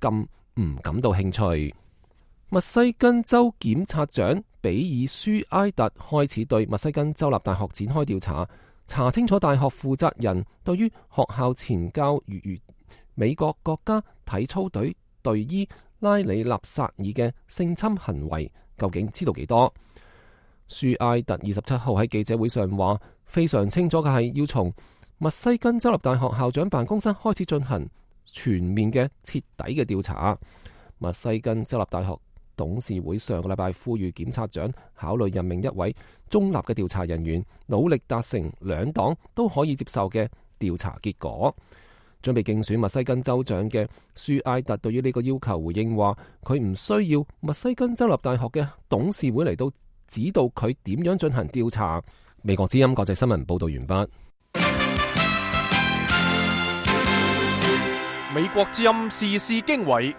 咁唔感到興趣。密西根州檢察長比爾舒埃特開始對密西根州立大學展開調查，查清楚大學負責人對於學校前教如美國國家體操隊隊醫拉里納薩爾嘅性侵行為究竟知道幾多。舒埃特二十七號喺記者會上話，非常清楚嘅係要從密西根州立大學校長辦公室開始進行全面嘅徹底嘅調查。密西根州立大學董事會上個禮拜呼籲檢察長考慮任命一位中立嘅調查人員，努力達成兩黨都可以接受嘅調查結果。準備競選密西根州長嘅舒埃特對於呢個要求回應話，佢唔需要密西根州立大學嘅董事會嚟到指導佢點樣進行調查。美國之音國際新聞報道完畢。 美國之音時事經緯。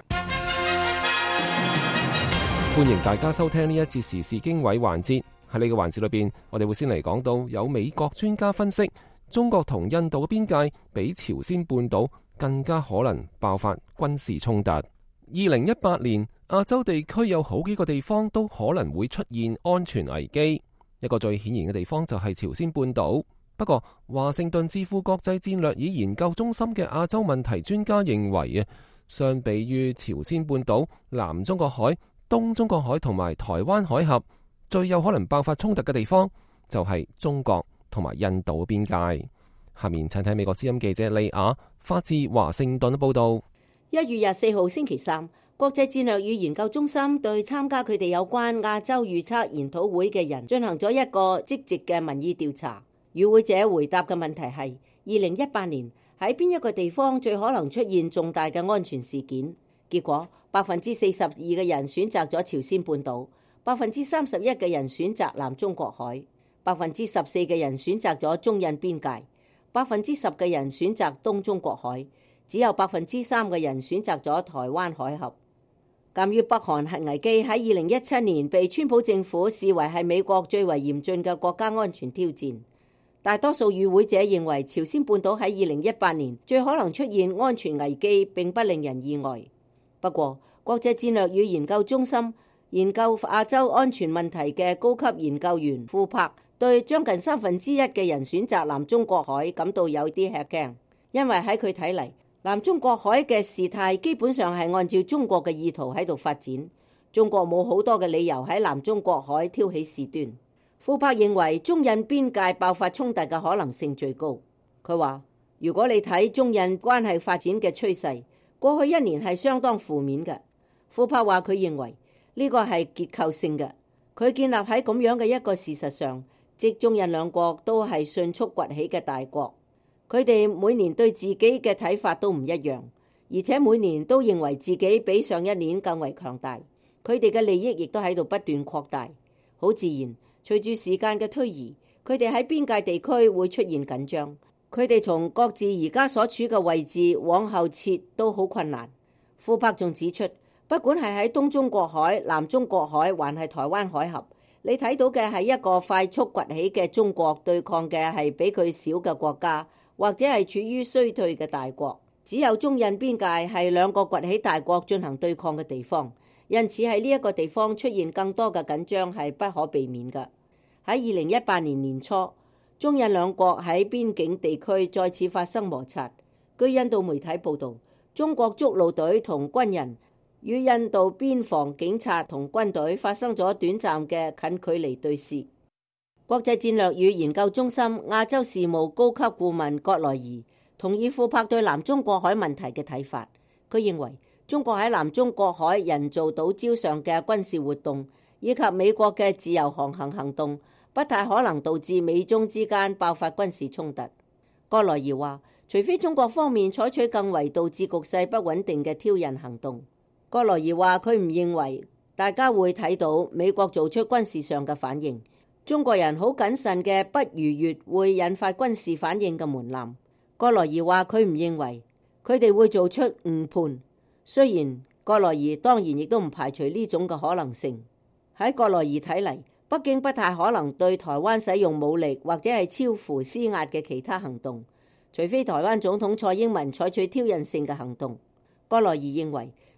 歡迎大家收聽呢一節時事經緯環節。喺呢個環節裏邊，我哋會先嚟講到有美國專家分析，中國同印度嘅邊界比朝鮮半島更加可能爆發軍事衝突。二零一八年，亞洲地區有好幾個地方都可能會出現安全危機，一個最顯然嘅地方就係朝鮮半島。不過，華盛頓智庫國際戰略與研究中心嘅亞洲問題專家認為啊，相比於朝鮮半島、南中國海、東中國海同埋台灣海峽，最有可能爆發衝突嘅地方就係中國同埋印度嘅邊界。下面請睇美國之音記者利亞發自華盛頓嘅報道。 一月廿四號星期三，國際戰略與研究中心對參加佢哋有關亞洲預測研討會嘅人進行咗一個積極嘅民意調查。與會者回答嘅問題係：二零一八年喺邊一個地方最可能出現重大嘅安全事件？結果百分之四十二嘅人選擇咗朝鮮半島，百分之三十一嘅人選擇南中國海，百分之十四嘅人選擇咗中印邊界，百分之十嘅人選擇東中國海，只有百分之三嘅人選擇咗台灣海峽。鑑於北韓核危機喺二零一七年被川普政府視為係美國最為嚴峻嘅國家安全挑戰，大多數與會者認為朝鮮半島喺二零一八年最可能出現安全危機並不令人意外。不過，國際戰略與研究中心研究亞洲安全問題嘅高級研究員庫珀對將近三分之一嘅人選擇南中國海感到有啲吃驚，因為喺佢睇嚟，南中國海嘅事態基本上係按照中國嘅意圖喺度發展，中國冇好多嘅理由喺南中國海挑起事端。庫珀認為中印邊界爆發衝突嘅可能性最高。佢話：如果你睇中印關係發展嘅趨勢，過去一年係相當負面嘅。庫珀話佢認為呢個係結構性嘅，佢建立喺咁樣嘅一個事實上，即中印兩國都係迅速崛起嘅大國，佢哋每年對自己嘅睇法都唔一樣，而且每年都認為自己比上一年更為強大，佢哋嘅利益亦都喺度不斷擴大。好自然，隨住時間嘅推移，佢哋喺邊界地區會出現緊張，佢哋從各自而家所處嘅位置往後撤都好困難。庫珀仲指出，不管係喺東中國海、南中國海，還係台灣海峽，你睇到嘅係一個快速崛起嘅中國對抗嘅係比佢少嘅國家，或者係處於衰退嘅大國。只有中印邊界係兩個崛起大國進行對抗嘅地方，因此喺呢一個地方出現更多嘅緊張係不可避免嘅。喺二零一八年年初，中印兩國喺邊境地區再次發生摩擦。據印度媒體報導，中國築路隊同軍人與印度邊防警察同軍隊發生咗短暫嘅近距離對峙。國際戰略與研究中心亞洲事務高級顧問葛萊儀同意庫珀對南中國海問題嘅睇法。佢認為中國喺南中國海人造島礁上嘅軍事活動以及美國嘅自由航行行動不太可能導致美中之間爆發軍事衝突。葛萊儀話，除非中國方面採取更為導致局勢不穩定嘅挑釁行動。葛萊儀話佢唔認為大家會睇到美國做出軍事上嘅反應，中國人好謹慎嘅不逾越會引發軍事反應嘅門檻。葛萊儀話佢唔認為佢哋會做出誤判，雖然葛萊儀當然亦都唔排除呢種嘅可能性。喺葛萊儀睇嚟，北京不太可能對台灣使用武力或者係超乎施壓嘅其他行動，除非台灣總統蔡英文採取挑釁性嘅行動。葛萊儀認為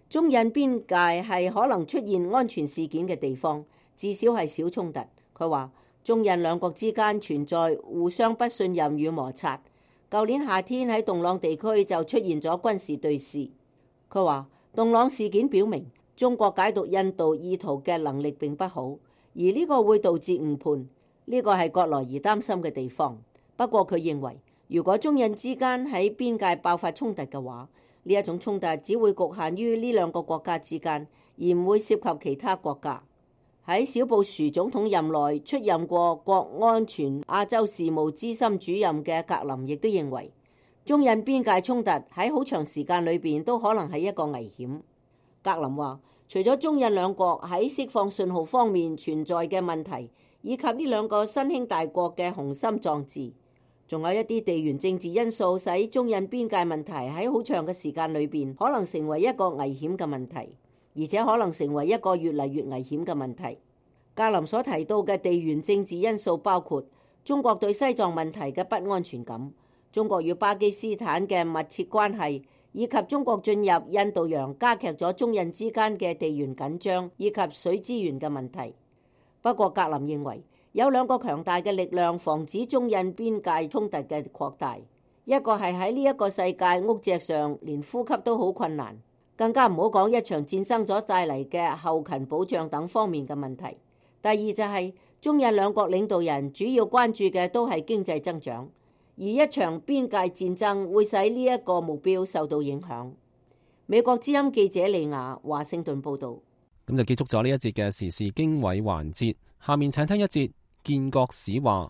中印邊界係可能出現安全事件嘅地方，至少係小衝突。佢話中印兩國之間存在互相不信任與摩擦。舊年夏天喺洞朗地區就出現咗軍事對峙。佢話洞朗事件表明中國解讀印度意圖嘅能力並不好，而呢個會導致誤判。呢個係葛萊儀擔心嘅地方。不過佢認為，如果中印之間喺邊界爆發衝突嘅話，呢一種衝突只會局限於呢兩個國家之間，而唔會涉及其他國家。喺小布殊總統任內出任過國安全亞洲事務資深主任嘅格林亦都認為，中印邊界衝突喺好長時間裏邊都可能係一個危險。格林話，除咗中印兩國喺釋放信號方面存在嘅問題，以及呢兩個新興大國嘅雄心壯志，仲有一啲地緣政治因素，使中印邊界問題喺好長嘅時間裏邊可能成為一個危險嘅問題，而且可能成為一個越嚟越危險嘅問題。格林所提到嘅地緣政治因素包括中國對西藏問題嘅不安全感、中國與巴基斯坦嘅密切關係，以及中國進入印度洋加劇咗中印之間嘅地緣緊張以及水資源嘅問題。不過格林認為有兩個強大嘅力量防止中印邊界衝突嘅擴大，一個係喺呢一個世界屋脊上連呼吸都好困難，更加唔好講一場戰爭所帶嚟嘅後勤保障等方面嘅問題。第二就係中印兩國領導人主要關注嘅都係經濟增長，而一場邊界戰爭會使呢一個目標受到影響。美國之音記者利亞華盛頓報導。 咁就結束咗呢一節嘅時事經緯環節，下面請聽一節建國史話。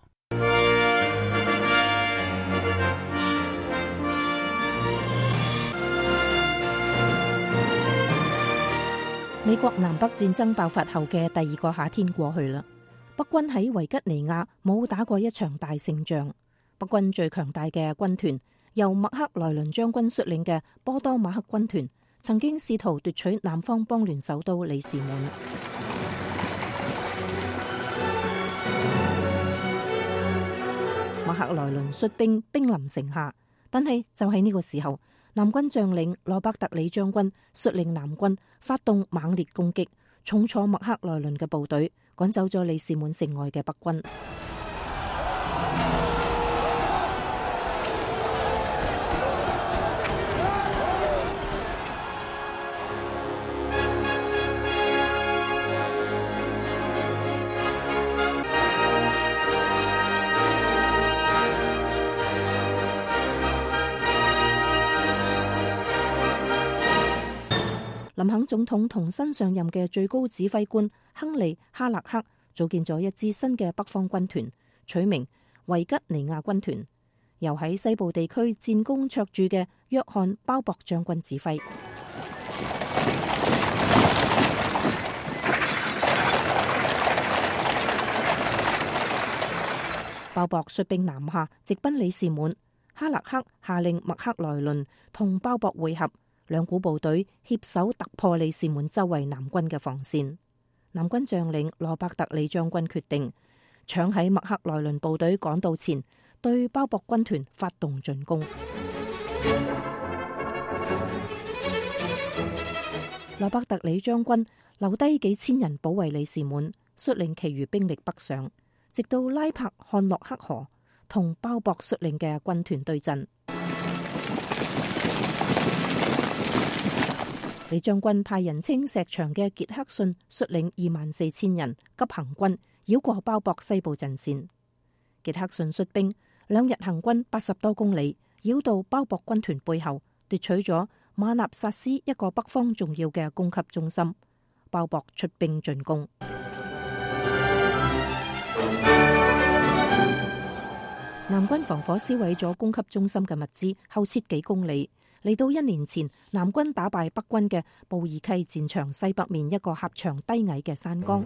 美國南北戰爭爆發後嘅第二個夏天過去啦，北軍喺維吉尼亞冇打過一場大勝仗。北軍最強大嘅軍團由麥克萊倫將軍率領嘅波多馬克軍團，曾經試圖奪取南方邦聯首都里士滿。麥克萊倫率兵兵臨城下，但係就喺呢個時候，南軍將領羅伯特里將軍率領南軍發動猛烈攻擊，重挫麥克萊倫嘅部隊，趕走咗里士滿城外嘅北軍。林肯總統同新上任嘅最高指揮官亨利·哈勒克組建咗一支新嘅北方軍團，取名維吉尼亞軍團，由喺西部地區戰功卓著嘅約翰·鮑博將軍指揮。鮑博率兵南下，直奔里士滿。哈勒克下令麥克萊倫同鮑博會合。兩股部隊攜手突破里士滿周圍南軍嘅防線。南軍將領羅伯特里將軍決定搶喺麥克萊倫部隊趕到前，對鮑博軍團發動進攻。羅伯特里將軍留低幾千人保衛里士滿，率領其餘兵力北上，直到拉柏漢諾克河，同鮑博率領嘅軍團對陣。李將軍派人稱石牆嘅傑克遜率領二萬四千人急行軍，繞過鮑博西部陣線。傑克遜率兵兩日行軍八十多公里，繞到鮑博軍團背後，奪取咗馬納薩斯一個北方重要嘅供給中心。鮑博出兵進攻。南軍防火燒毀咗供給中心嘅物資，後撤幾公里。嚟到一年前，南軍打敗北軍嘅布爾溪戰場西北面一個狹長低矮嘅山崗。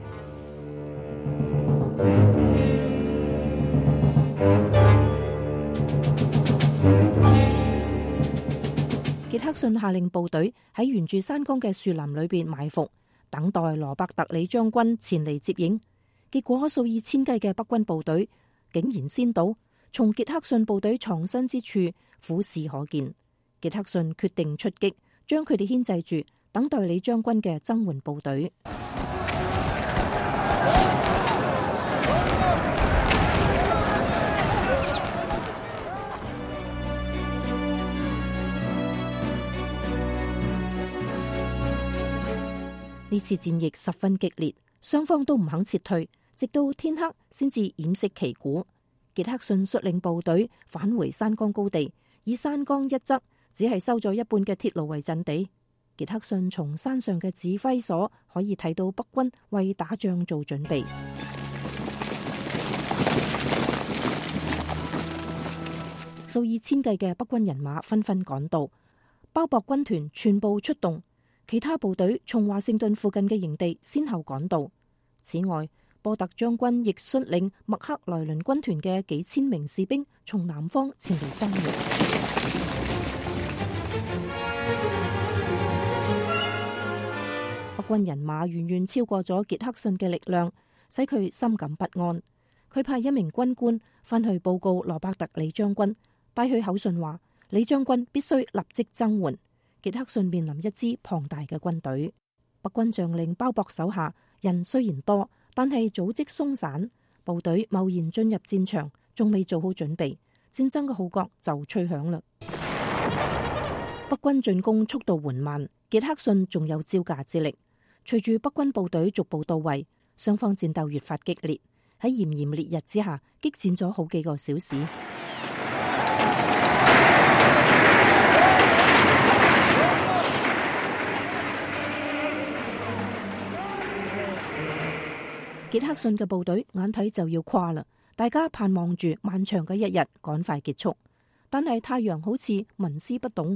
傑克遜下令部隊喺沿住山崗嘅樹林裏邊埋伏，等待羅伯特里將軍前嚟接應。結果數以千計嘅北軍部隊竟然先倒，從傑克遜部隊藏身之處俯視可見。傑克遜決定出擊，將佢哋牽制住， 等待李將軍嘅增援部隊。呢次戰役十分激烈，雙方都唔肯撤退，直到天黑先至掩飾旗鼓。傑克遜率領部隊返回山崗高地，以山崗一側只係收咗一半嘅鐵路為陣地。傑克遜從山上嘅指揮所可以睇到北軍為打仗做準備。數以千計嘅北軍人馬紛紛趕到，鮑博軍團全部出動。其他部隊從華盛頓附近嘅營地先後趕到。此外，波特將軍亦率領麥克萊倫軍團嘅幾千名士兵從南方前嚟增援。北軍人馬遠遠超過咗傑克遜嘅力量，使佢深感不安。佢派一名軍官返去報告羅伯特李將軍，帶去口信話李將軍必須立即增援。傑克遜面臨一支龐大嘅軍隊，北軍將領鮑博手下人雖然多，但係組織鬆散，部隊貿然進入戰場，仲未做好準備，戰爭嘅號角就吹響啦。北軍進攻速度緩慢，傑克遜仲有招架之力。隨住北軍部隊逐步到位，雙方戰鬥越發激烈，喺炎炎烈日之下激戰咗好幾個小時。傑克遜嘅部隊眼睇就要垮啦，大家盼望住漫長嘅一日趕快結束，但係太陽好似紋絲不動。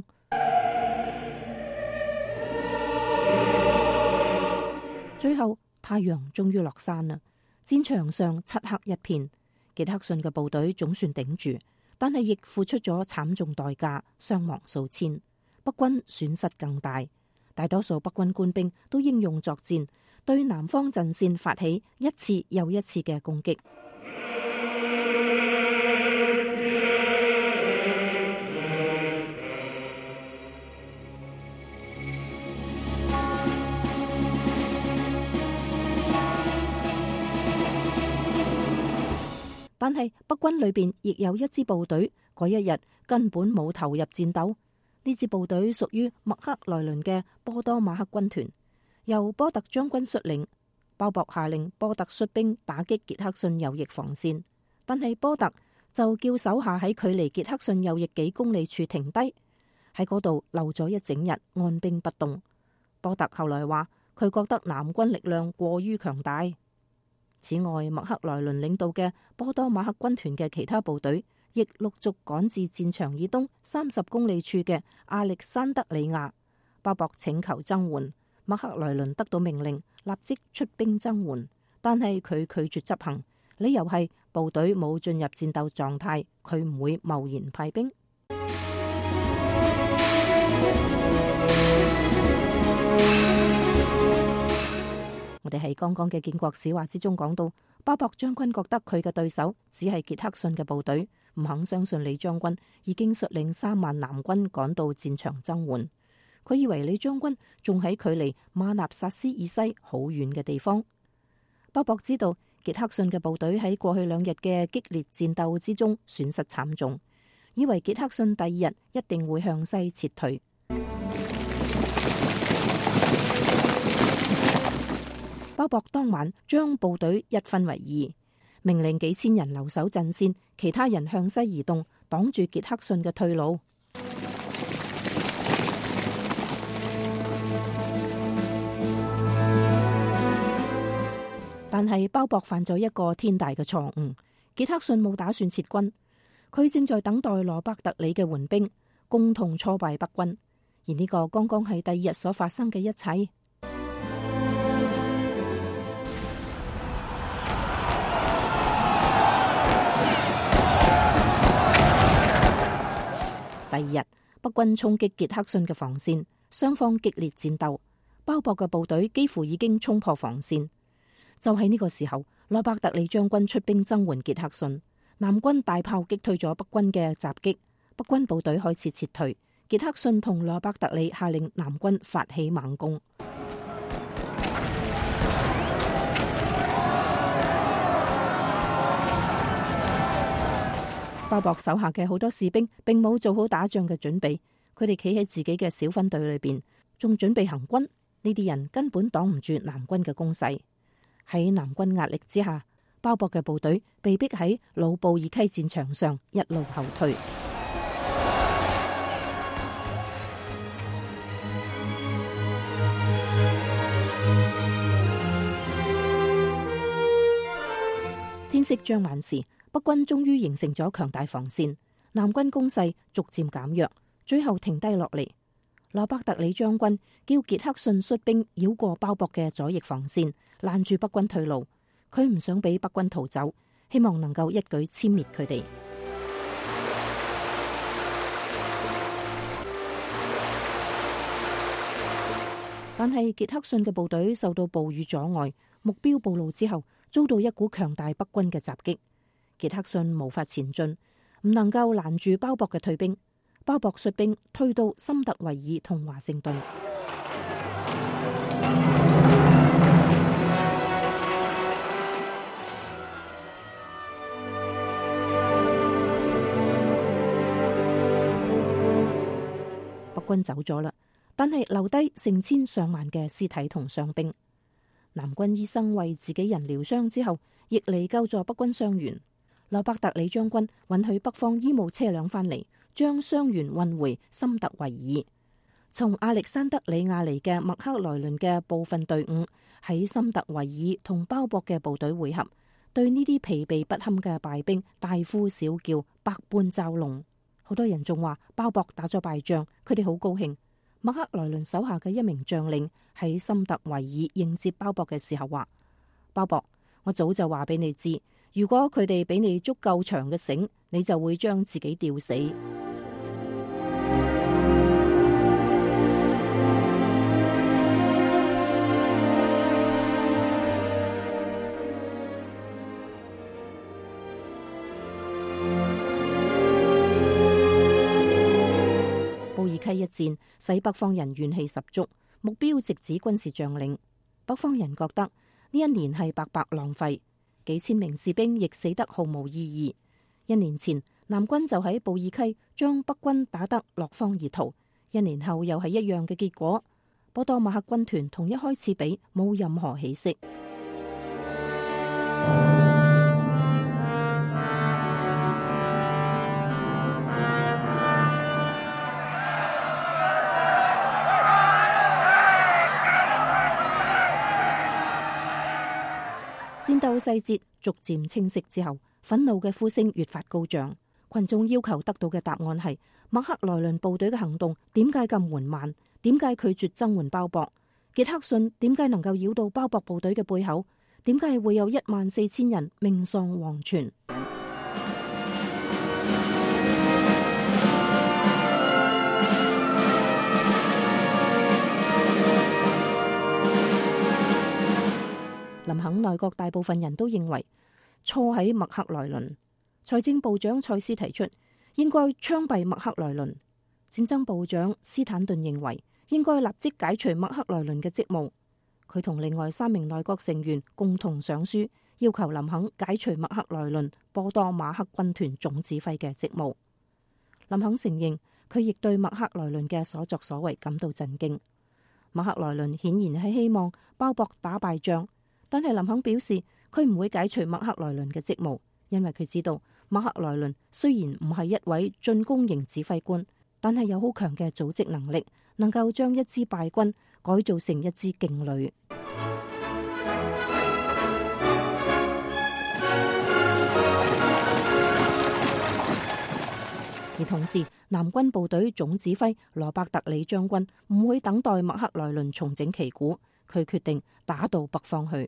最後太陽終於落山啦，戰場上漆黑一片。傑克遜嘅部隊總算頂住，但係亦付出咗慘重代價，傷亡數千，北軍損失更大。大多數北軍官兵都英勇作戰，對南方陣線發起一次又一次嘅攻擊。但係北軍裏邊亦有一支部隊，嗰一日根本冇投入戰鬥。呢支部隊屬於麥克萊倫嘅波多馬克軍團，由波特將軍率領。鮑博下令波特率兵打擊傑克遜右翼防線，但係波特就叫手下喺距離傑克遜右翼幾公里處停低，喺嗰度留咗一整日，按兵不動。波特後來話佢覺得南軍力量過於強大。此外，麥克萊倫領導嘅波多馬克軍團嘅其他部隊亦陸續趕至戰場以東三十公里處嘅亞歷山德里亞。鮑博請求增援，麥克萊倫得到命令立即出兵增援，但係佢拒絕執行，理由係部隊冇進入戰鬥狀態，佢唔會貿然派兵。我哋喺剛剛嘅建國史話之中講到，鮑博將軍覺得佢嘅對手只係傑克遜嘅部隊，唔肯相信李將軍已經率領三萬南軍趕到戰場增援。佢以為李將軍仲喺距離馬納薩斯以西好遠嘅地方。鮑博知道傑克遜嘅部隊喺過去兩日嘅激烈戰鬥之中損失慘重，以為傑克遜第二日一定會向西撤退。鮑博當晚將部隊一分為二，命令幾千人留守陣線，其他人向西移動，擋住傑克遜嘅退路。但係鮑博犯咗一個天大嘅錯誤，傑克遜冇打算撤軍，佢正在等待羅伯特里嘅援兵，共同挫敗北軍。而呢個剛剛係第二日所發生嘅一切。第二日，北軍衝擊傑克遜嘅防線，雙方激烈戰鬥。鮑博嘅部隊幾乎已經衝破防線。就喺呢個時候，羅伯特里將軍出兵增援傑克遜，南軍大炮擊退咗北軍嘅襲擊，北軍部隊開始撤退， 傑克遜同羅伯特里下令南軍發起猛攻。鮑勃手下嘅好多士兵並冇做好打仗嘅準備，佢哋企喺自己嘅小分隊裏邊，仲準備行軍。呢啲人根本擋唔住南軍嘅攻勢。喺南軍壓力之下，鮑勃嘅部隊被逼喺老布爾溪戰場上一路後退。天色將晚時，北軍終於形成咗強大防線，南軍攻勢逐漸減弱，最後停低落嚟。羅伯特里將軍叫傑克遜率兵繞過鮑勃嘅左翼防線，攔住北軍退路。佢唔想俾北軍逃走，希望能夠一舉殲滅佢哋。但係傑克遜嘅部隊受到暴雨阻礙，目標暴露之後，遭到一股強大北軍嘅襲擊。傑克遜無法前進，唔能夠攔住鮑勃嘅退兵。鮑勃率兵退到森特維爾同華盛頓。北軍走咗啦，但係留低成千上萬嘅屍體同傷兵。南軍醫生為自己人療傷之後，亦嚟救助北軍傷員。羅伯特里將軍允許北方醫務車輛返嚟，將傷員運回森特維爾。從亞歷山德里亞嚟嘅麥克萊倫嘅部分隊伍喺森特維爾同鮑勃嘅部隊會合，對呢啲疲憊不堪嘅敗兵大呼小叫，百般嘲弄。好多人仲話鮑勃打咗敗仗，佢哋好高興。麥克萊倫手下嘅一名將領喺森特維爾迎接鮑勃嘅時候話：鮑勃，我早就話俾你知，如果佢哋俾你足夠長嘅繩，你就會將自己吊死。布爾溪一戰使北方人怨氣十足，目標直指軍事將領。北方人覺得呢一年係白白浪費，幾千名士兵亦死得毫無意義。一年前南軍就喺布爾溪將北軍打得落荒而逃，一年後又係一樣嘅結果。波多馬克軍團同一開始比冇任何起色。戰鬥細節逐漸清晰之後，憤怒嘅呼聲越發高漲。群眾要求得到嘅答案係：麥克萊倫部隊嘅行動點解咁緩慢？點解拒絕增援鮑勃？傑克遜點解能夠繞到鮑勃部隊嘅背後？點解會有一萬四千人命喪黃泉？林肯內閣大部分人都認為錯喺麥克萊倫。財政部長蔡斯提出應該槍斃麥克萊倫。戰爭部長斯坦頓認為應該立即解除麥克萊倫嘅職務。佢同另外三名內閣成員共同上書，要求林肯解除麥克萊倫波多馬克軍團總指揮嘅職務。林肯承認佢亦對麥克萊倫嘅所作所為感到震驚。麥克萊倫顯然係希望鮑勃打敗仗。但係林肯表示，佢唔會解除麥克萊倫嘅職務，因為佢知道麥克萊倫雖然唔係一位進攻型指揮官，但係有好強嘅組織能力，能夠將一支敗軍改造成一支勁旅。而同時，南軍部隊總指揮羅伯特里將軍唔會等待麥克萊倫重整旗鼓，佢決定打到北方去。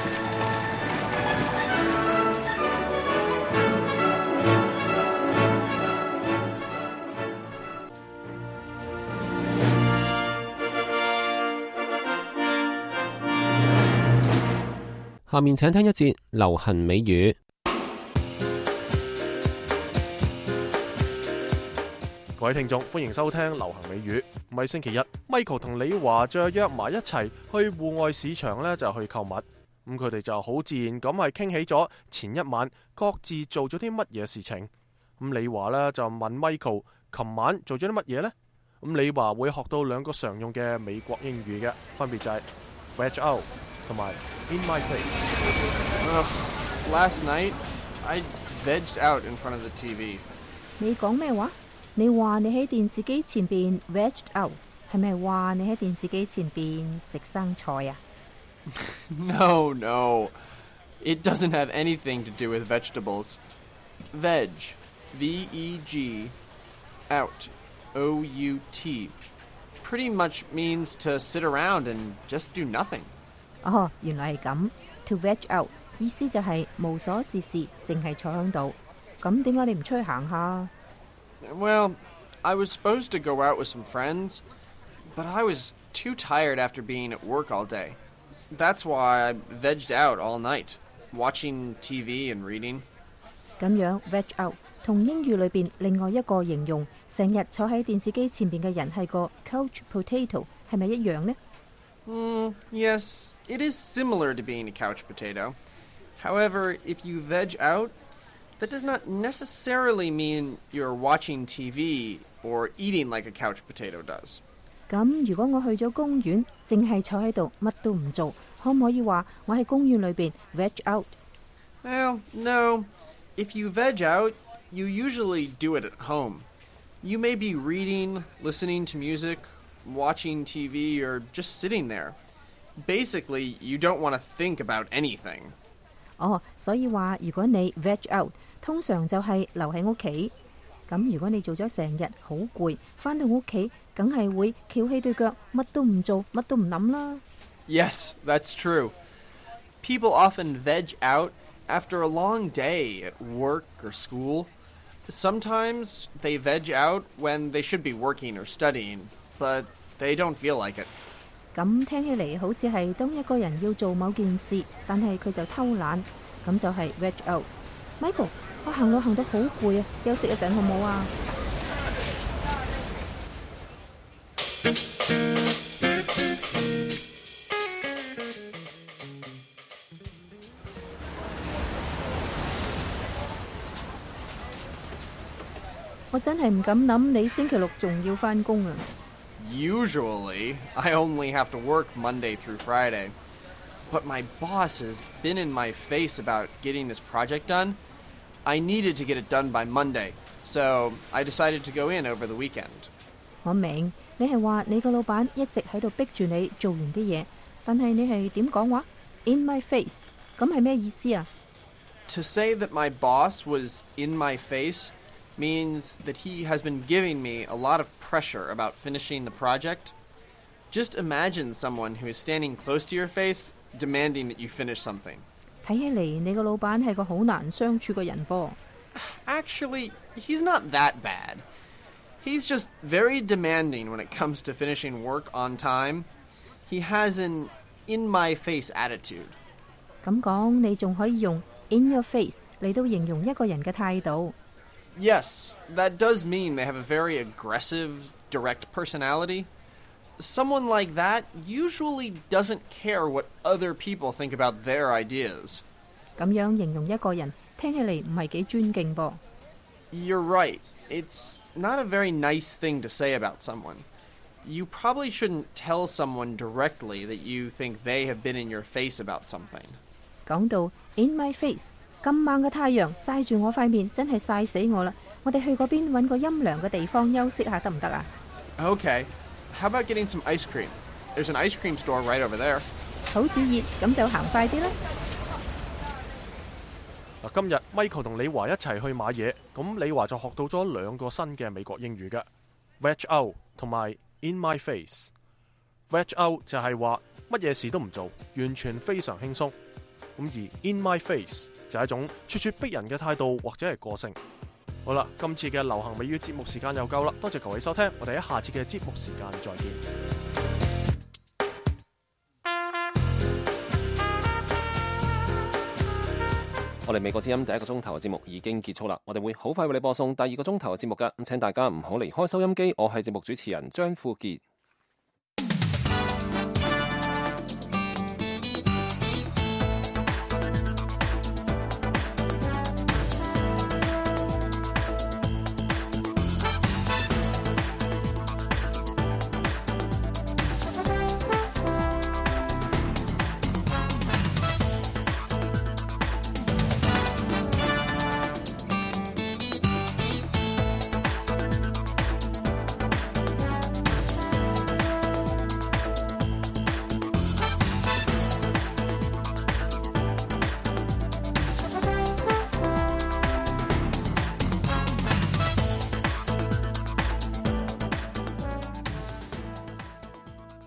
下面請聽一節流行美語。 各各位聽眾，歡迎收聽流行美語。唔係星期日 ，Michael 同李華再約埋一齊去戶外市場咧，就去購物。咁佢哋就好自然咁係傾起咗前一晚各自做咗啲乜嘢事情。咁李華咧就問 Michael， 琴晚做咗啲乜嘢呢？咁李華會學到兩個常用嘅美國英語嘅，分別就係 veg out 同埋 in my face。Last night I vegged out in front of the T V。 你講咩話？你話你喺電視機前邊 vegged out， 係咪話你喺電視機前邊食生菜啊 ？No, no. It doesn't have anything to do with vegetables. Veg, V E G, out, O U T, pretty much means to sit around and just do nothing. 哦，原來係咁。To veg out 意思就係無所事事，淨係坐喺度。咁點解你唔出去行下？ Well, I was supposed to go out with some friends, but I was too tired after being at work all day. That's why I vegged out all night, watching T V and reading. 咁樣 veg out 同英語裏邊另外一個形容成日坐喺電視機前邊嘅人係個 couch potato， 係咪一樣呢？ Mm, yes, it is similar to being a couch potato. However, if you veg out, that does not necessarily mean you're watching T V or eating like a couch potato does. 咁如果我去咗公園，淨係坐喺度，乜都唔做，可唔可以話我喺公園裏邊 veg out？ Well, no. If you veg out, you usually do it at home. You may be reading, listening to music, watching T V, or just sitting there. Basically, you don't want to think about anything. 哦，所以話如果你 veg out， 通常就係留喺屋企。咁如果你做咗成日好攰，返到屋企梗係會翹起對腳，乜都唔做，乜都唔諗啦。 Yes, that's true. People often veg out after a long day at work or school. Sometimes they veg out when they should be working or studying, but they don't feel like it. 咁聽起嚟好似係當一個人要做某件事，但係佢就偷懶，咁就係 veg out。Michael， 我行路行到好攰啊，休息一陣好唔好啊？我真係唔敢諗你星期六仲要返工啊！ Usually, I only have to work Monday through Friday. But my boss has been in my face about getting this project done. I needed to get it done by Monday, so I decided to go in over the weekend. 我明，你係話你個老闆一直喺度逼住你做完啲嘢，但係你係點講話 ？In my face， 咁係咩意思啊？ To say that my boss was in my face means that he has been giving me a lot of pressure about finishing the project. Just imagine someone who is standing close to your face, demanding that you finish something. 睇起嚟你個老闆係個好難相處嘅人噃。 Actually, he's not that bad. He's just very demanding when it comes to finishing work on time. He has an in-my-face attitude. 咁講，你仲可以用 in your face 嚟到形容一個人嘅態度。 Yes, that does mean they have a very aggressive, direct personality. Someone like that usually doesn't care what other people think about their ideas. 咁樣形容一個人，聽起嚟唔係幾尊敬噃。 You're right. It's not a very nice thing to say about someone. You probably shouldn't tell someone directly that you think they have been in your face about something. 講到 in my face， 咁猛嘅太陽曬住我塊面，真係曬死我啦！我哋去嗰邊揾個陰涼嘅地方休息下得唔得啊？ Okay. How about getting some ice cream? There's an ice cream store right over there. 好主意，咁就行快啲啦。 嗱，今日 Michael 同李華一齊去買嘢，咁李華就學到咗兩個新嘅美國英語嘅 veg out 同埋 in my face。veg out 就係話乜嘢事都唔做，完全非常輕鬆。咁而 in my face 就係一種咄咄逼人嘅態度或者係個性。好啦，今次嘅流行美語節目時間又夠啦，多謝各位收聽，我哋喺下次嘅節目時間再見。 我哋美國之音第一個鐘頭嘅節目已經結束啦，我哋會好快為你播送第二個鐘頭嘅節目㗎，咁請大家唔好離開收音機，我係節目主持人張富傑。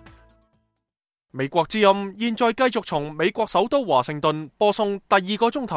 美國之音現在繼續從美國首都華盛頓播送第二個鐘頭